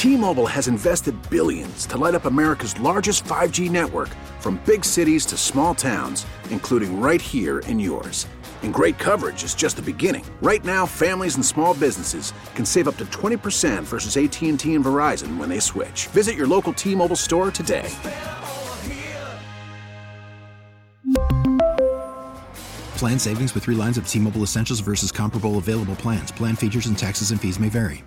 T-Mobile has invested billions to light up America's largest 5G network, from big cities to small towns, including right here in yours. And great coverage is just the beginning. Right now, families and small businesses can save up to 20% versus AT&T and Verizon when they switch. Visit your local T-Mobile store today. Plan savings with 3 lines of T-Mobile Essentials versus comparable available plans. Plan features and taxes and fees may vary.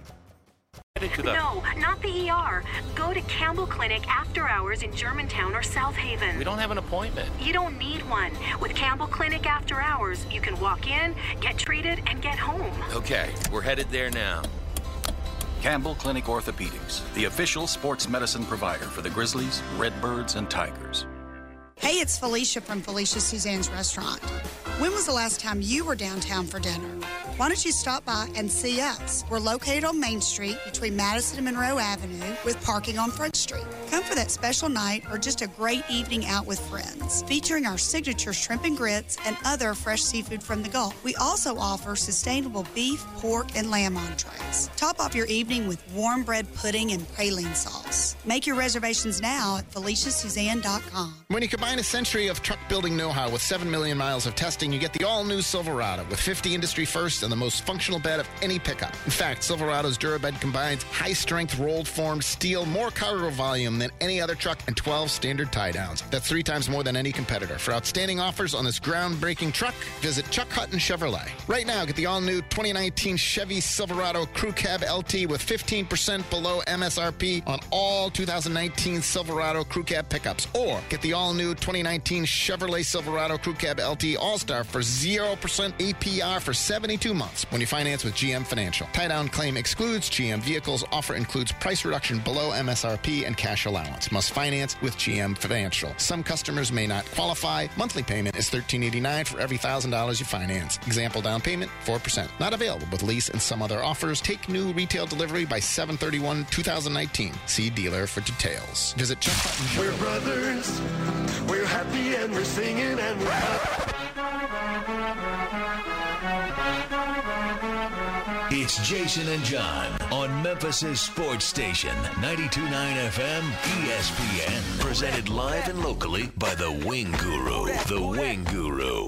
No, not the ER. Go to Campbell Clinic after hours in Germantown or South Haven. We don't have an appointment. You don't need one. With Campbell Clinic after hours, you can walk in, get treated, and get home. Okay, we're headed there now. Campbell Clinic Orthopedics, the official sports medicine provider for the Grizzlies, Redbirds, and Tigers. Hey, it's Felicia from Felicia Suzanne's Restaurant. When was the last time you were downtown for dinner? Why don't you stop by and see us? We're located on Main Street between Madison and Monroe Avenue with parking on Front Street. Come for that special night or just a great evening out with friends, featuring our signature shrimp and grits and other fresh seafood from the Gulf. We also offer sustainable beef, pork, and lamb entrees. Top off your evening with warm bread pudding and praline sauce. Make your reservations now at FeliciaSuzanne.com. When you combine a century of truck building know-how with 7 million miles of testing, you get the all-new Silverado with 50 industry firsts and the most functional bed of any pickup. In fact, Silverado's DuraBed combines high-strength rolled-formed steel, more cargo volume than any other truck, and 12 standard tie-downs. That's 3 times more than any competitor. For outstanding offers on this groundbreaking truck, visit Chuck Hutton Chevrolet. Right now, get the all-new 2019 Chevy Silverado Crew Cab LT with 15% below MSRP on all 2019 Silverado Crew Cab pickups. Or get the all-new 2019 Chevrolet Silverado Crew Cab LT All-Star for 0% APR for 72 months when you finance with GM Financial. Tie-down claim excludes GM vehicles. Offer includes price reduction below MSRP and cash allowance. Must finance with GM Financial. Some customers may not qualify. Monthly payment is $1,389 for every $1,000 you finance. Example down payment, 4%. Not available with lease and some other offers. Take new retail delivery by 7/31/2019. See dealer for details. Visit Chuck Hutton. We're brothers. We're happy and we're singing and we're happy. It's Jason and John on Memphis' sports station, 92.9 FM ESPN. Presented live and locally by the Wing Guru. The Wing Guru.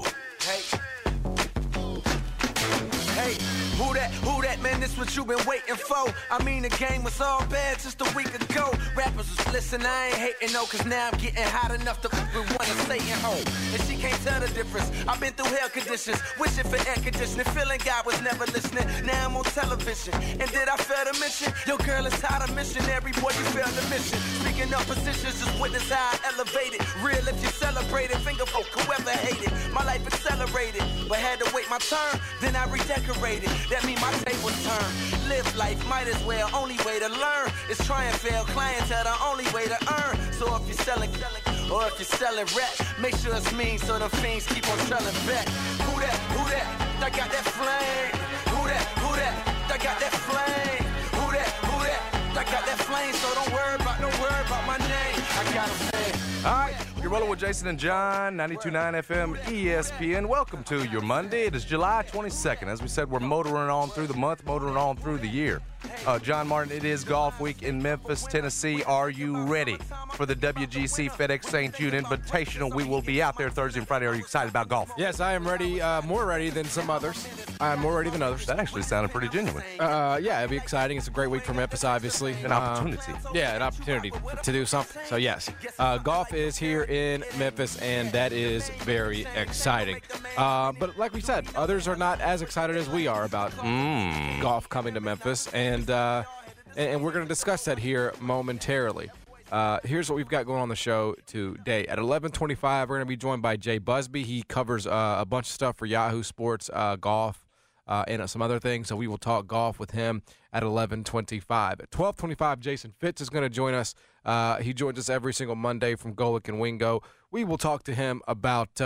Hey, who that, man, this what you been waiting for. I mean, the game was all bad just a week ago. Rappers was listening, I ain't hating no, cause now I'm getting hot enough to wanna stay at home. And she can't tell the difference. I've been through hell conditions, wishing for air conditioning, feeling God was never listening. Now I'm on television, and did I fail to mention? Your girl is tired of missionary, boy, you failed the mission. Speaking of positions, just witness how I elevated. Real if you celebrate it, finger folk, whoever hated. My life accelerated, but had to wait my turn, then I redecorated. That mean my tables turn. Live life, might as well. Only way to learn is try and fail. Clientele, the only way to earn. So if you're selling, or if you're selling rap, make sure it's mean so the fiends keep on selling back. Who that? I got that flame. Who that? I got that flame. Who that? I got that flame. So don't worry about my name. I got a flame. All right, you're rolling with Jason and John, 92.9 FM ESPN. Welcome to your Monday. It is July 22nd. As we said, we're motoring on through the month, motoring on through the year. John Martin, it is golf week in Memphis, Tennessee. Are you ready for the WGC FedEx St. Jude Invitational? We will be out there Thursday and Friday. Are you excited about golf? Yes, I am ready, more ready than some others. I'm more ready than others. That actually sounded pretty genuine. Yeah, it'll be exciting. It's a great week for Memphis, obviously. An opportunity. Yeah, an opportunity to do something. So, yes, golf is here in Memphis, and that is very exciting. But like we said, others are not as excited as we are about golf coming to Memphis, and we're going to discuss that here momentarily. Here's what we've got going on the show today. At 11:25, we're going to be joined by Jay Busby. He covers a bunch of stuff for Yahoo Sports, golf, and some other things. So we will talk golf with him at 11:25. At 12:25, Jason Fitz is going to join us. He joins us every single Monday from Golick and Wingo. We will talk to him about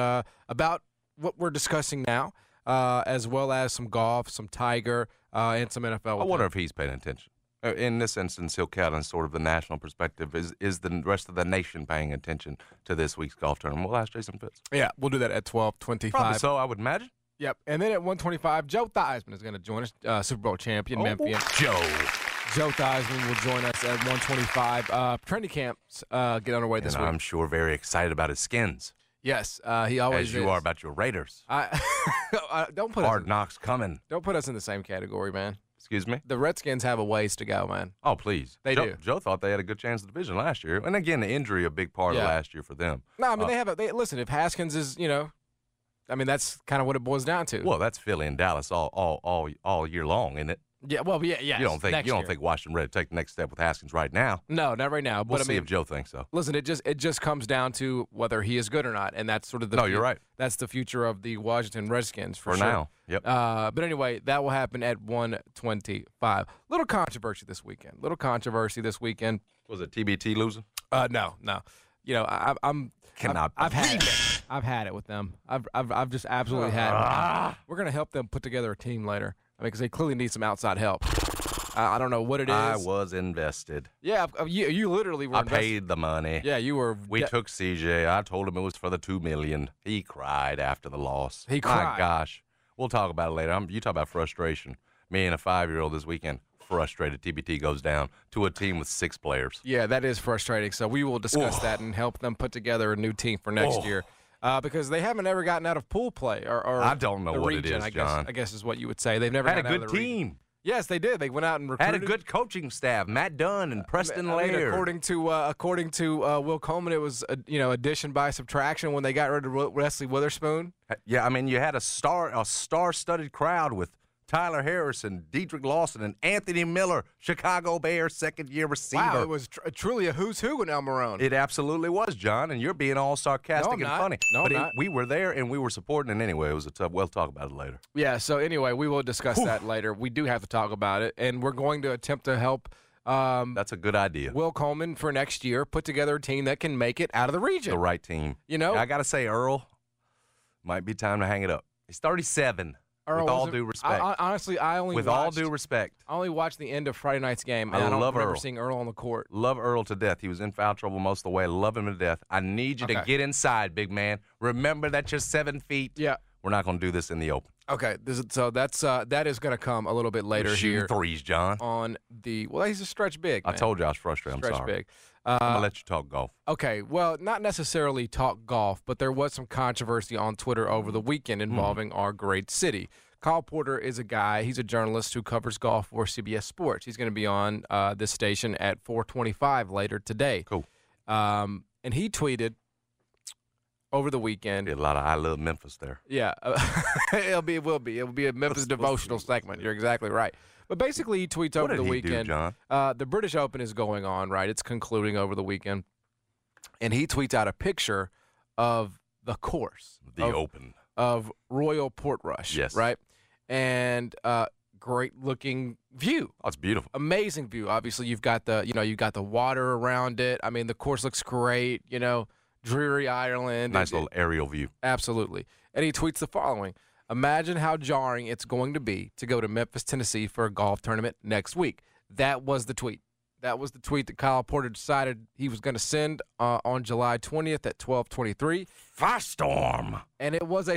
what we're discussing now, as well as some golf, some Tiger, and some NFL. I wonder if he's paying attention. In this instance, he'll count on sort of the national perspective. Is the rest of the nation paying attention to this week's golf tournament? We'll ask Jason Fitz. Yeah, we'll do that at 12:25. Probably so, I would imagine. Yep. And then at 1:25, Joe Theismann is going to join us, Super Bowl champion, Memphis. Joe Theismann will join us at 1:25. Training camps get underway this week. I'm sure very excited about his Skins. Yes, he always as you is. are about your Raiders. Don't put Hard knocks coming. Don't put us in the same category, man. Excuse me? The Redskins have a ways to go, man. Oh, please. They do. Joe thought they had a good chance of the division last year. And again, the injury a big part of last year for them. No, I mean, listen, if Haskins is, that's kind of what it boils down to. Well, that's Philly and Dallas all year long, isn't it? Yeah, well, yeah. You don't think Washington ready to take the next step with Haskins right now? No, not right now. We'll see if Joe thinks so. Listen, it just comes down to whether he is good or not, and that's sort of the you're right. That's the future of the Washington Redskins for sure. Now. Yep. But anyway, that will happen at 1:25. Little controversy this weekend. Was it TBT losing? No. I've had it with them. I've just absolutely had it with them. We're gonna help them put together a team later. Because they clearly need some outside help. I don't know what it is. I was invested. Yeah, you literally were invested. I paid the money. Yeah, you were. We took CJ. I told him it was for the $2 million. He cried after the loss. He cried. My gosh. We'll talk about it later. You talk about frustration. Me and a 5-year-old this weekend, frustrated. TBT goes down to a team with 6 players. Yeah, that is frustrating. So we will discuss that and help them put together a new team for next year. Because they haven't ever gotten out of pool play or I don't know what region, it is, John. I guess is what you would say. They've never had a gotten good out of the team. Region. Yes, they did. They went out and recruited. Had a good coaching staff. Matt Dunn and Preston Laird. According to Will Coleman, it was addition by subtraction when they got rid of Wesley Witherspoon. Yeah, I mean you had a star-studded crowd with Tyler Harrison, Dedrick Lawson, and Anthony Miller, Chicago Bears second-year receiver. Wow, it was truly a who's who in El Marone. It absolutely was, John, and you're being all sarcastic and funny. No, but I'm not. We were there, and we were supporting it anyway. It was a tough. We'll talk about it later. Yeah, so anyway, we will discuss that later. We do have to talk about it, and we're going to attempt to help that's a good idea. Will Coleman for next year put together a team that can make it out of the region. The right team. I got to say, Earl, might be time to hang it up. He's 37. Earl, with all due respect. Honestly, all due respect. I only watched the end of Friday night's game, and I don't remember seeing Earl on the court. Love Earl to death. He was in foul trouble most of the way. Love him to death. I need you to get inside, big man. Remember that you're 7 feet. Yeah. We're not going to do this in the open. Okay, that is going to come a little bit later here. Threes, John. He's a stretch big, man. I told you I was frustrated. I'm sorry. Stretch big. I'm going to let you talk golf. Okay, well, not necessarily talk golf, but there was some controversy on Twitter over the weekend involving our great city. Kyle Porter is a guy, he's a journalist who covers golf for CBS Sports. He's going to be on this station at 4:25 later today. Cool. And he tweeted over the weekend. A lot of I love Memphis there. Yeah. It will be a Memphis devotional segment. You're exactly right. But basically he tweets over the weekend. Do, John? The British Open is going on, right? It's concluding over the weekend. And he tweets out a picture of the course. The Open. Of Royal Portrush. Yes. Right? And great-looking view. Oh, it's beautiful. Amazing view. Obviously, you've got the water around it. I mean, the course looks great. Dreary Ireland. Nice little aerial view. Absolutely. And he tweets the following: "Imagine how jarring it's going to be to go to Memphis, Tennessee for a golf tournament next week." That was the tweet. That was the tweet that Kyle Porter decided he was going to send on July 20th at 12:23. Firestorm. And it was a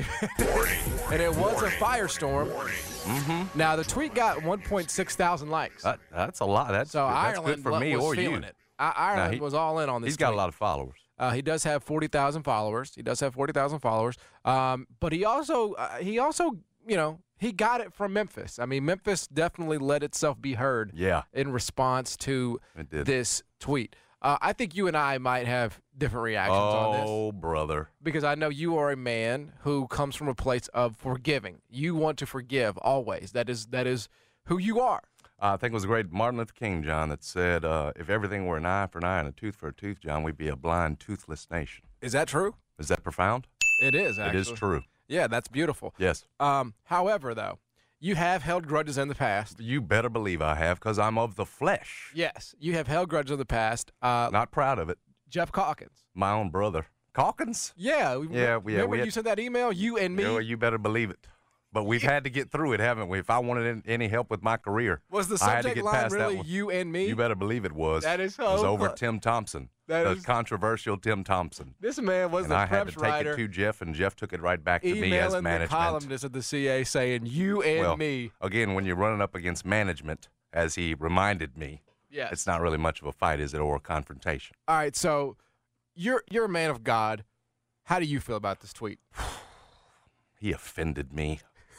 firestorm. Mm-hmm. Now the tweet got 1.6 thousand likes. That's a lot. That's Ireland good for me or you. It. Ireland was all in on this. He's got a lot of followers. He does have 40,000 followers. But he also he got it from Memphis. I mean, Memphis definitely let itself be heard in response to this tweet. I think you and I might have different reactions on this. Oh, brother. Because I know you are a man who comes from a place of forgiving. You want to forgive always. That is who you are. I think it was a great Martin Luther King, John, that said, if everything were an eye for an eye and a tooth for a tooth, John, we'd be a blind, toothless nation. Is that true? Is that profound? It is, actually. It is true. Yeah, that's beautiful. Yes. However, though, you have held grudges in the past. You better believe I have, because I'm of the flesh. Yes, you have held grudges in the past. Not proud of it. Jeff Calkins. My own brother. Calkins? Yeah. Remember you sent that email, you and me? Yeah, well, you better believe it. But we've had to get through it, haven't we? If I wanted any help with my career, was the I had to subject get line past really that one. you and me? You better believe it was. That is so. It was over Tim Thompson, the controversial Tim Thompson. This man was and the I had preps to take writer. it to Jeff, and Jeff took it right back to me as management. The columnist at the CA saying you and me. Again, when you're running up against management as he reminded me. Yes. It's not really much of a fight, is it, or a confrontation? All right, so you're a man of God. How do you feel about this tweet? He offended me.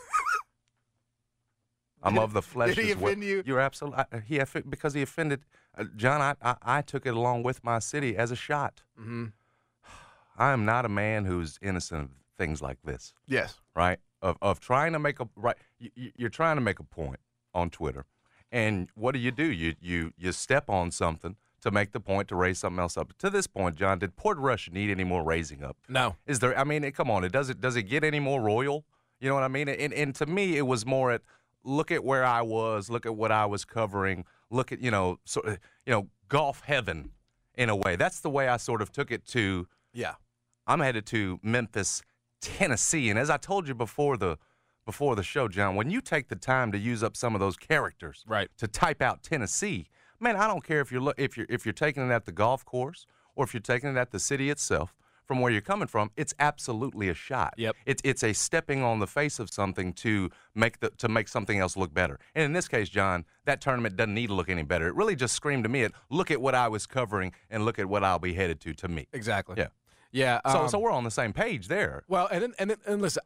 I'm of the flesh. Did he offend you? You're absolutely. Because he offended John. I took it along with my city as a shot. Mm-hmm. I am not a man who's innocent of things like this. Yes. Right. Of trying to make a right. You're trying to make a point on Twitter, and what do? You step on something to make the point, to raise something else up. To this point, John, did Port Rush need any more raising up? No. Is there? I mean, come on. Does it get any more royal? You know what I mean? And to me, it was more at. Look at where I was. Look at what I was covering. Look at golf heaven, in a way. That's the way I sort of took it to. Yeah, I'm headed to Memphis, Tennessee, and as I told you before the show, John, when you take the time to use up some of those characters, right, to type out Tennessee, man, I don't care if you're taking it at the golf course or if you're taking it at the city itself. From where you're coming from, it's absolutely a shot. Yep. It's a stepping on the face of something to make something else look better. And in this case, John, that tournament doesn't need to look any better. It really just screamed to me look at what I was covering and look at what I'll be headed to me. Exactly. Yeah. Yeah. So we're on the same page there. Well, and listen,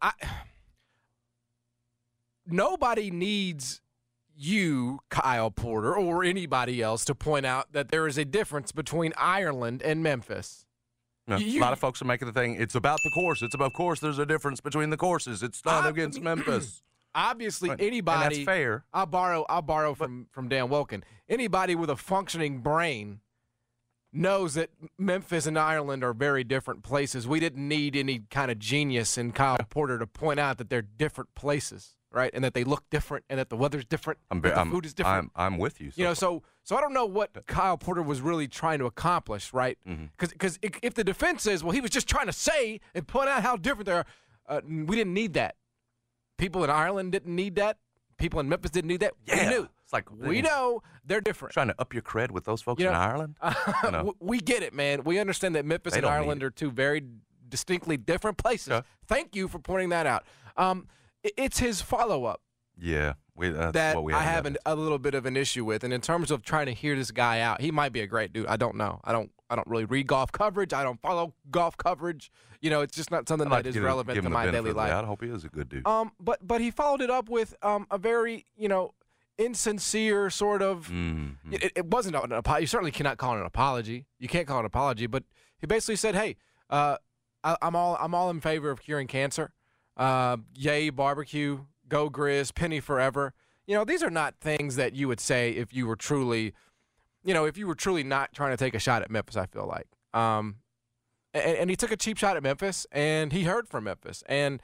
nobody needs you, Kyle Porter, or anybody else to point out that there is a difference between Ireland and Memphis. No, a lot of folks are making the thing, it's about the course. It's about course. There's a difference between the courses. It's not against Memphis. Obviously, Right. anybody. And that's fair. I'll borrow from Dan Wilkin. Anybody with a functioning brain knows that Memphis and Ireland are very different places. We didn't need any kind of genius in Kyle Porter to point out that they're different places, right? And that they look different, and that the weather's different, the food is different. I'm with you. So I don't know what Kyle Porter was really trying to accomplish, right? Because if the defense says, well, he was just trying to say and point out how different they are, we didn't need that. People in Ireland didn't need that. People in Memphis didn't need that. Yeah. We knew. It's like we know they're different. Trying to up your cred with those folks in Ireland? We get it, man. We understand that Memphis and Ireland are two very distinctly different places. Yeah. Thank you for pointing that out. It's his follow-up. Yeah. That I have a little bit of an issue with, and in terms of trying to hear this guy out, he might be a great dude. I don't know. I don't really read golf coverage. I don't follow golf coverage. It's just not something that is relevant to my daily life. I hope he is a good dude. But he followed it up with a very insincere sort of. Mm-hmm. It wasn't an apology. You certainly cannot call it an apology. You can't call it an apology. But he basically said, "Hey, I'm all in favor of curing cancer. Yay barbecue." Go Grizz, penny forever. These are not things that you would say if you were truly, not trying to take a shot at Memphis, I feel like. And he took a cheap shot at Memphis, and he heard from Memphis. And,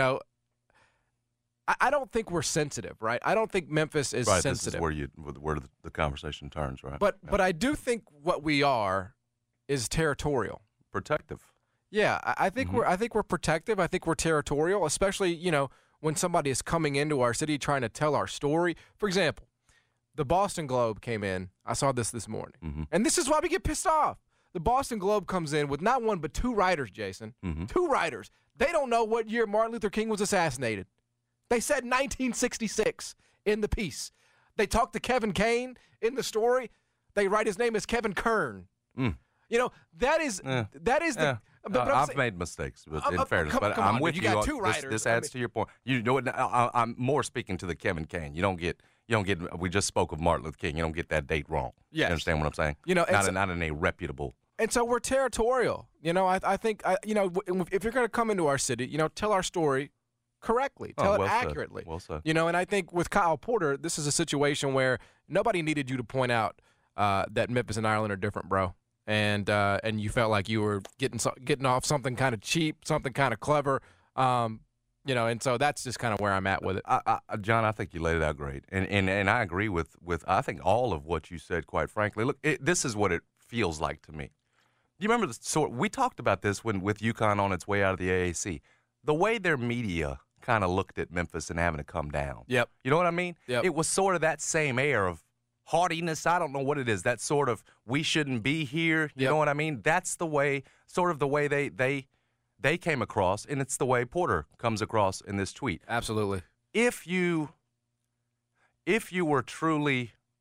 I don't think we're sensitive, right? I don't think Memphis is sensitive. This is where the conversation turns, right? But I do think what we are is territorial. Protective. Yeah, I think we're protective. I think we're territorial, especially, when somebody is coming into our city trying to tell our story. For example, the Boston Globe came in. I saw this morning. Mm-hmm. And this is why we get pissed off. The Boston Globe comes in with not one but two writers, Jason. Mm-hmm. Two writers. They don't know what year Martin Luther King was assassinated. They said 1966 in the piece. They talked to Kevin Kane in the story. They write his name as Kevin Kern. Mm. That is the... I've made mistakes, in fairness, but I'm with you. You got two writers. This adds to your point. You know what? I'm more speaking to the Kevin Kane. You don't get. We just spoke of Martin Luther King. You don't get that date wrong. Yes. You understand what I'm saying? Not in a reputable. And so we're territorial. I think if you're going to come into our city, tell our story correctly, tell it accurately. Well said. And I think with Kyle Porter, this is a situation where nobody needed you to point out that Memphis and Ireland are different, bro. And you felt like you were getting off something kind of cheap, something kind of clever, and so that's just kind of where I'm at with it. John, I think you laid it out great, and I agree with I think all of what you said. Quite frankly, look, this is what it feels like to me. You remember we talked about this with UConn on its way out of the AAC, the way their media kind of looked at Memphis and having to come down. Yep. You know what I mean? Yep. It was sort of that same air of haughtiness. I don't know what it is. That sort of we shouldn't be here. You know what I mean? That's the way, sort of the way they came across, and it's the way Porter comes across in this tweet. Absolutely. If you were truly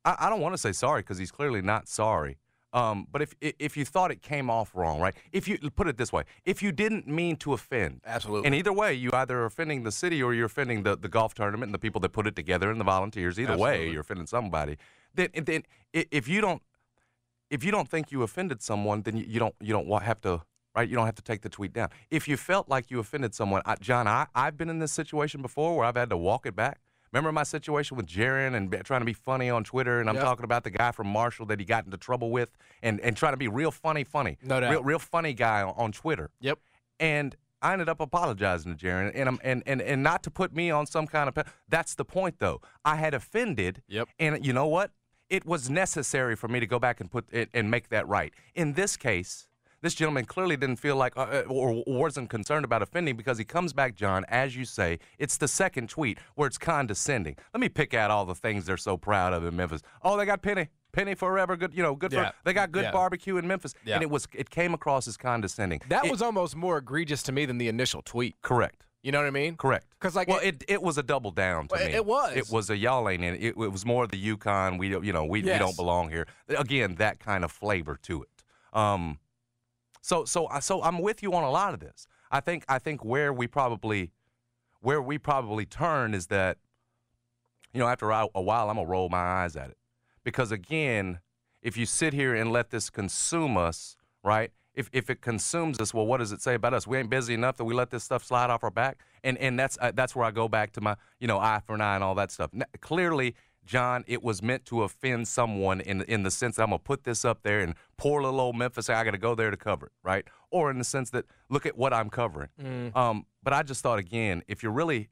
I don't want to say sorry because he's clearly not sorry. But if you thought it came off wrong, right? If you put it this way, if you didn't mean to offend, absolutely, and either way, you either are offending the city or you're offending the golf tournament and the people that put it together and the volunteers. Either way, you're offending somebody. Then if you don't think you offended someone, then you don't have to. Right, you don't have to take the tweet down. If you felt like you offended someone, John, I've been in this situation before where I've had to walk it back. Remember my situation with Jaron and trying to be funny on Twitter, and I'm talking about the guy from Marshall that he got into trouble with, and trying to be real funny. No doubt. Real funny guy on Twitter. Yep. And I ended up apologizing to Jaron, and not to put me on some kind of. That's the point, though. I had offended. Yep. And you know what? It was necessary for me to go back and put it and make that right. In this case, this gentleman clearly didn't feel like or wasn't concerned about offending because he comes back, John, as you say, it's the second tweet where it's condescending. Let me pick out all the things they're so proud of in Memphis. Oh, they got Penny forever, good, they got good barbecue in Memphis. Yeah. And it came across as condescending. That was almost more egregious to me than the initial tweet. Correct. You know what I mean? Correct. Because it was a double down to me. It was. It was a y'all ain't in it. It was more the UConn. We don't belong here. Again, that kind of flavor to it. So I'm with you on a lot of this. I think where we probably turn is that, after a while I'm gonna roll my eyes at it, because again, if you sit here and let this consume us, right? If it consumes us, well, what does it say about us? We ain't busy enough that we let this stuff slide off our back, and that's where I go back to my eye for an eye and all that stuff. Now, clearly, John, it was meant to offend someone in the sense that I'm going to put this up there and poor little old Memphis, I got to go there to cover it, right? Or in the sense that, look at what I'm covering. But I just thought, again, if you're really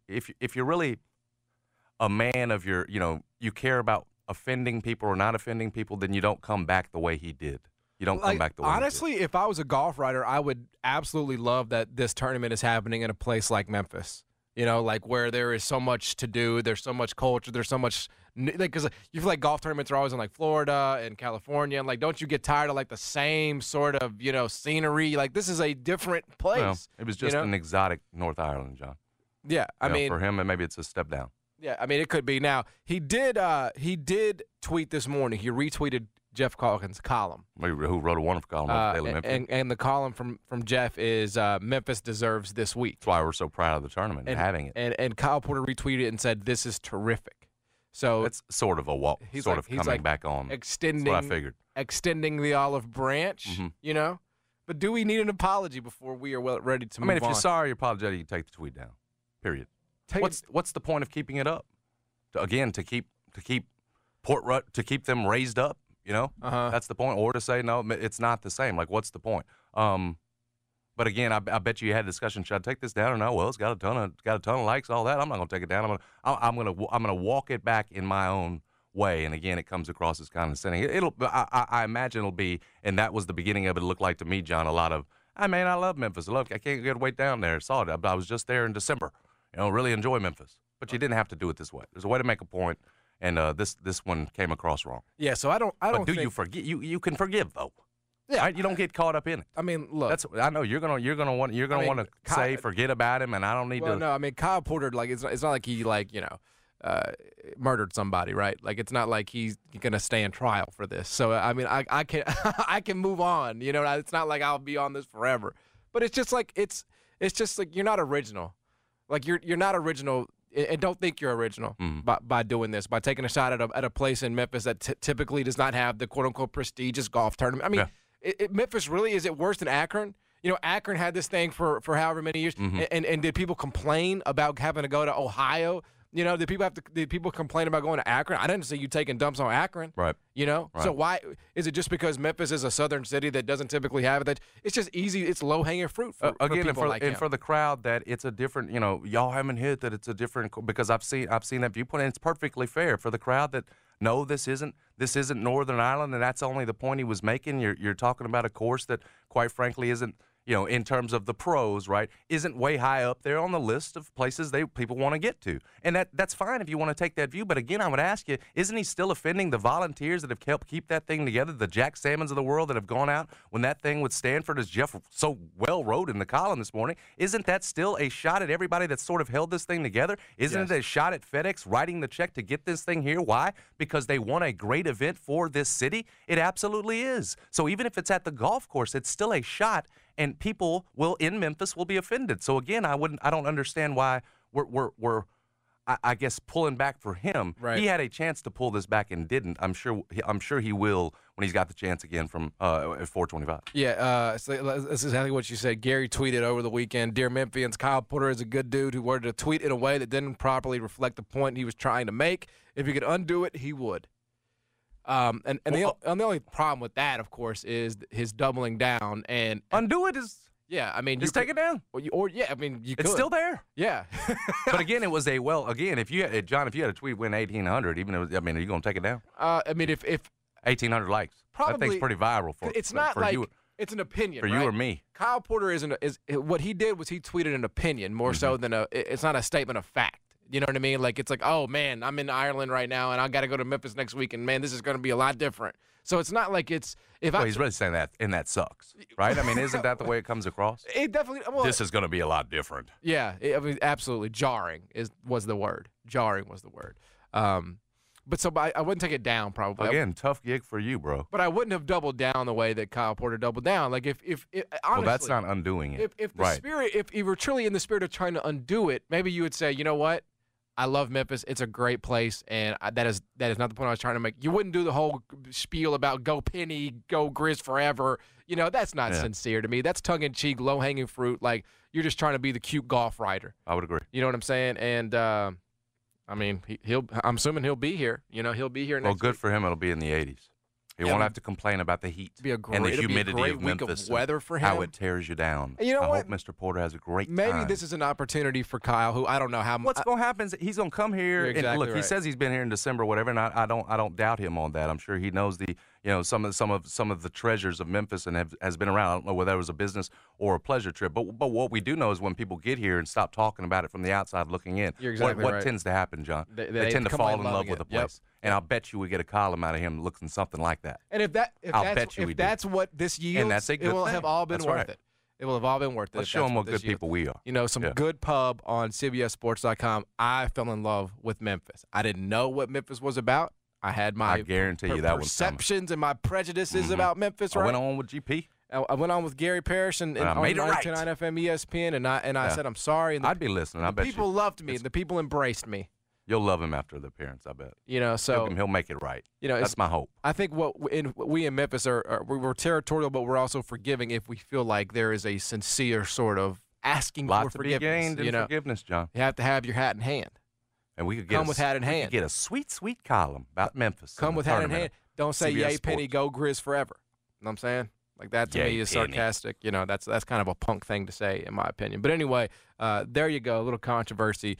a man of your, you care about offending people or not offending people, then you don't come back the way he did. You don't come back the way honestly, he did. If I was a golf writer, I would absolutely love that this tournament is happening in a place like Memphis. Where there is so much to do, there's so much culture, there's so much, because you feel like golf tournaments are always in Florida and California, and don't you get tired of the same sort of scenery? This is a different place. Well, it was just an exotic North Ireland, John. Yeah, I mean, for him, and maybe it's a step down. Yeah, I mean, it could be. Now he did tweet this morning. He retweeted Jeff Calkins' column. Who wrote a wonderful column on Daily Memphis. And the column from Jeff is Memphis deserves this week. That's why we're so proud of the tournament and having it. And Kyle Porter retweeted it and said, this is terrific. So it's sort of a walk, coming back on. Extending, that's what I figured. Extending the olive branch, But do we need an apology before we are ready to move on? If you're sorry, you're apologetic, you take the tweet down. Period. What's the point of keeping it up? To keep them raised up. That's the point. Or to say, no, it's not the same. What's the point? But again, I bet you had a discussion. Should I take this down or no? Well, it's got a ton of likes, all that. I'm not going to take it down. I'm going to walk it back in my own way. And again, it comes across as condescending. I imagine it'll be, and that was the beginning of it. It looked like to me, John, a lot of, I love Memphis. I can't get way down there. Saw it. I was just there in December. Really enjoy Memphis. But you didn't have to do it this way. There's a way to make a point. And this one came across wrong. Yeah, so I don't. But do you forgive? You can forgive though. Yeah, right? You don't get caught up in it. I mean, look. I know you're gonna want to say forget about him, and I don't need to. No, I mean Kyle Porter, it's not like he murdered somebody, right? It's not like he's gonna stand trial for this. So I mean, I can I can move on. It's not like I'll be on this forever. But it's just you're not original. You're not original. And don't think you're original by doing this, by taking a shot at a place in Memphis that typically does not have the quote-unquote prestigious golf tournament. I mean, Memphis really, is it worse than Akron? Akron had this thing for however many years, and did people complain about having to go to Ohio? Did people complain about going to Akron? I didn't see you taking dumps on Akron. Right. Right. So why is it just because Memphis is a southern city that doesn't typically have it? That it's just easy. It's low hanging fruit for people like him. For the crowd that it's a different. Y'all haven't hit that it's a different, because I've seen that viewpoint, and it's perfectly fair for the crowd that no, this isn't Northern Ireland, and that's only the point he was making. You're talking about a course that, quite frankly, isn't in terms of the pros, right, isn't way high up there on the list of places people want to get to. And that's fine if you want to take that view. But again, I would ask you, isn't he still offending the volunteers that have helped keep that thing together, the Jack Salmons of the world that have gone out when that thing with Stanford, as Jeff so well wrote in the column this morning? Isn't that still a shot at everybody that's sort of held this thing together? Isn't it a shot at FedEx writing the check to get this thing here? Why? Because they want a great event for this city? It absolutely is. So even if it's at the golf course, it's still a shot. And people in Memphis will be offended. So again, I don't understand why we're I guess pulling back for him. Right. He had a chance to pull this back and didn't. I'm sure he will when he's got the chance again from at 425. Yeah, so that's exactly what you said. Gary tweeted over the weekend, "Dear Memphians, Kyle Porter is a good dude who worded a tweet in a way that didn't properly reflect the point he was trying to make. If he could undo it, he would." The only problem with that, of course, is his doubling down and undo it is. Yeah, I mean, just take it down. You It's could. still there. Yeah, but again, it was if you had John, if you had a tweet win 1,800, even are you going to take it down? I mean, if 1,800 likes, probably, that thing's pretty viral for. It's not for like you, it's an opinion for right? you or me. Kyle Porter is what he did was he tweeted an opinion more so than it's not a statement of fact. You know what I mean? Like, it's like, oh, man, I'm in Ireland right now, and I got to go to Memphis next week, and, man, this is going to be a lot different. So it's not like it's – he's really saying that, and that sucks, right? I mean, isn't that the way it comes across? It definitely – this is going to be a lot different. Yeah. Absolutely. Jarring was the word. Jarring was the word. But I wouldn't take it down probably. Again, tough gig for you, bro. But I wouldn't have doubled down the way that Kyle Porter doubled down. Like, if honestly, well, that's not undoing it. If the spirit – if you were truly in the spirit of trying to undo it, maybe you would say, you know what? I love Memphis. It's a great place, and that is not the point I was trying to make. You wouldn't do the whole spiel about go Penny, go Grizz forever. That's not sincere to me. That's tongue-in-cheek, low-hanging fruit. Like, you're just trying to be the cute golf writer. I would agree. You know what I'm saying? And, I mean, I'm assuming he'll be here. He'll be here next week. Well, good week. for him. It'll be in the 80s. He won't have to complain about the heat and the humidity of Memphis. Weather for him. How it tears you down. And you know I what? hope Mr. Porter has a great time. Maybe this is an opportunity for Kyle, who I don't know how much. What's going to happen is he's going to come here and look. Right. He says he's been here in December, or whatever, and I don't doubt him on that. I'm sure he knows some of the treasures of Memphis and has been around. I don't know whether it was a business or a pleasure trip, but what we do know is when people get here and stop talking about it from the outside looking in, You're exactly what right. tends to happen, John? They tend to fall in love with the place. Yep. And I'll bet you we get a column out of him looking something like that. And if that's what this yields, and that's a good it will thing. have all been that's worth right. it. It will have all been worth it. Let's show them what good people we are. Some good pub on CBSSports.com. I fell in love with Memphis. I didn't know what Memphis was about. I had my I guarantee you that perceptions and my prejudices about Memphis. Right? I went on with GP. I went on with Gary Parrish and on 99 FM ESPN, and I said I'm sorry. And I'd be listening. I bet people loved me. The people embraced me. You'll love him after the appearance, I bet. So he'll make it right. That's my hope. I think we in Memphis we're territorial, but we're also forgiving if we feel like there is a sincere sort of asking for forgiveness. Lots to be gained in forgiveness, John. You have to have your hat in hand. And we could come with hat in hand. We could get a sweet, sweet column about Memphis. Come with hat in hand. Don't say yay Penny, go Grizz forever. You know what I'm saying? Like that to me is sarcastic. That's kind of a punk thing to say, in my opinion. But anyway, there you go. A little controversy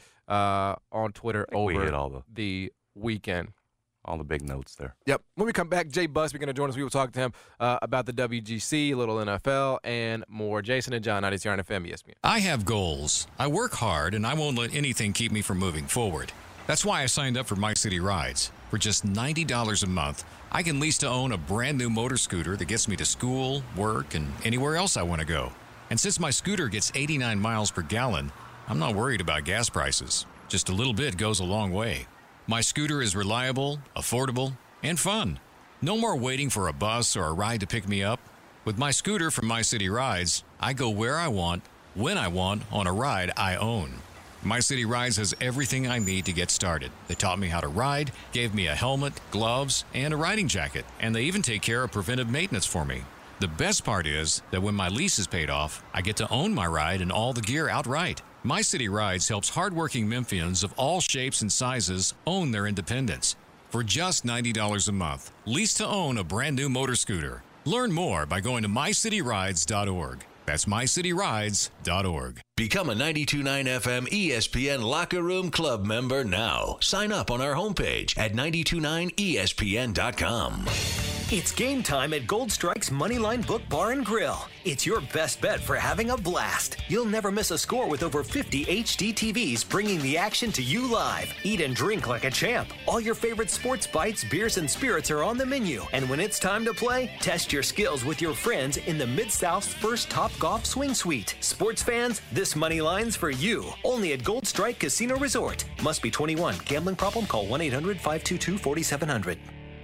on Twitter over the weekend. All the big notes there. Yep. When we come back, Jay Busby going to join us. We will talk to him about the WGC, a little NFL, and more. Jason and John, 99 FM ESPN. I have goals. I work hard, and I won't let anything keep me from moving forward. That's why I signed up for My City Rides. For just $90 a month, I can lease to own a brand new motor scooter that gets me to school, work, and anywhere else I want to go. And since my scooter gets 89 miles per gallon, I'm not worried about gas prices. Just a little bit goes a long way. My scooter is reliable, affordable, and fun. No more waiting for a bus or a ride to pick me up. With my scooter from My City Rides, I go where I want, when I want, on a ride I own. My City Rides has everything I need to get started. They taught me how to ride, gave me a helmet, gloves, and a riding jacket, and they even take care of preventive maintenance for me. The best part is that when my lease is paid off, I get to own my ride and all the gear outright. My City Rides helps hardworking Memphians of all shapes and sizes own their independence. For just $90 a month, lease to own a brand new motor scooter. Learn more by going to mycityrides.org. That's mycityrides.org. Become a 92.9 FM ESPN Locker Room Club member now. Sign up on our homepage at 929ESPN.com. It's game time at Gold Strike's Moneyline Book Bar and Grill. It's your best bet for having a blast. You'll never miss a score with over 50 HD TVs bringing the action to you live. Eat and drink like a champ. All your favorite sports bites, beers, and spirits are on the menu. And when it's time to play, test your skills with your friends in the Mid-South's first Top Golf Swing Suite. Sports fans, this Moneyline's for you. Only at Gold Strike Casino Resort. Must be 21. Gambling problem? Call 1-800-522-4700.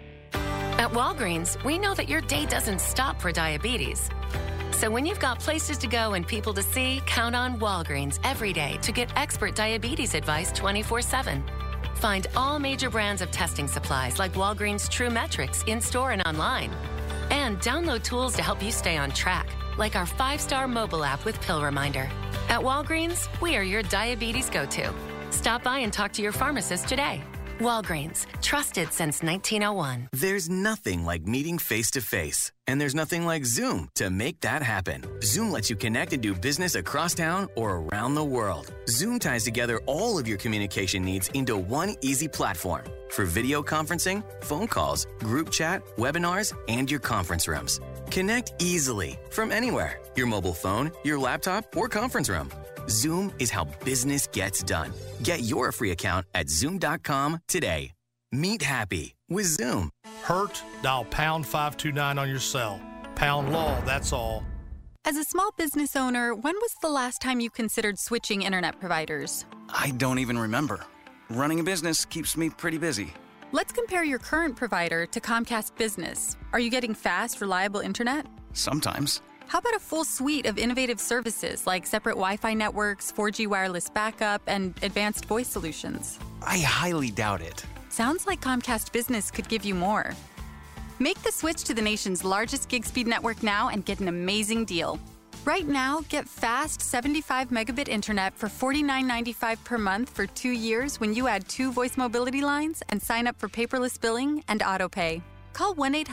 At Walgreens, we know that your day doesn't stop for diabetes. So when you've got places to go and people to see, count on Walgreens every day to get expert diabetes advice 24/7. Find all major brands of testing supplies like Walgreens True Metrics in-store and online. And download tools to help you stay on track, like our 5-star mobile app with Pill Reminder. At Walgreens, we are your diabetes go-to. Stop by and talk to your pharmacist today. Walgreens, trusted since 1901. There's nothing like meeting face-to-face. And there's nothing like Zoom to make that happen. Zoom lets you connect and do business across town or around the world. Zoom ties together all of your communication needs into one easy platform for video conferencing, phone calls, group chat, webinars, and your conference rooms. Connect easily from anywhere, your mobile phone, your laptop, or conference room. Zoom is how business gets done. Get your free account at Zoom.com today. Meet happy with Zoom. Hurt? Dial pound 529 on your cell. Pound law, that's all. As a small business owner, when was the last time you considered switching internet providers? I don't even remember. Running a business keeps me pretty busy. Let's compare your current provider to Comcast Business. Are you getting fast, reliable internet? Sometimes. How about a full suite of innovative services like separate Wi-Fi networks, 4G wireless backup, and advanced voice solutions? I highly doubt it. Sounds like Comcast Business could give you more. Make the switch to the nation's largest gig speed network now and get an amazing deal. Right now, get fast 75 megabit internet for $49.95 per month for 2 years when you add 2 voice mobility lines and sign up for paperless billing and autopay. Call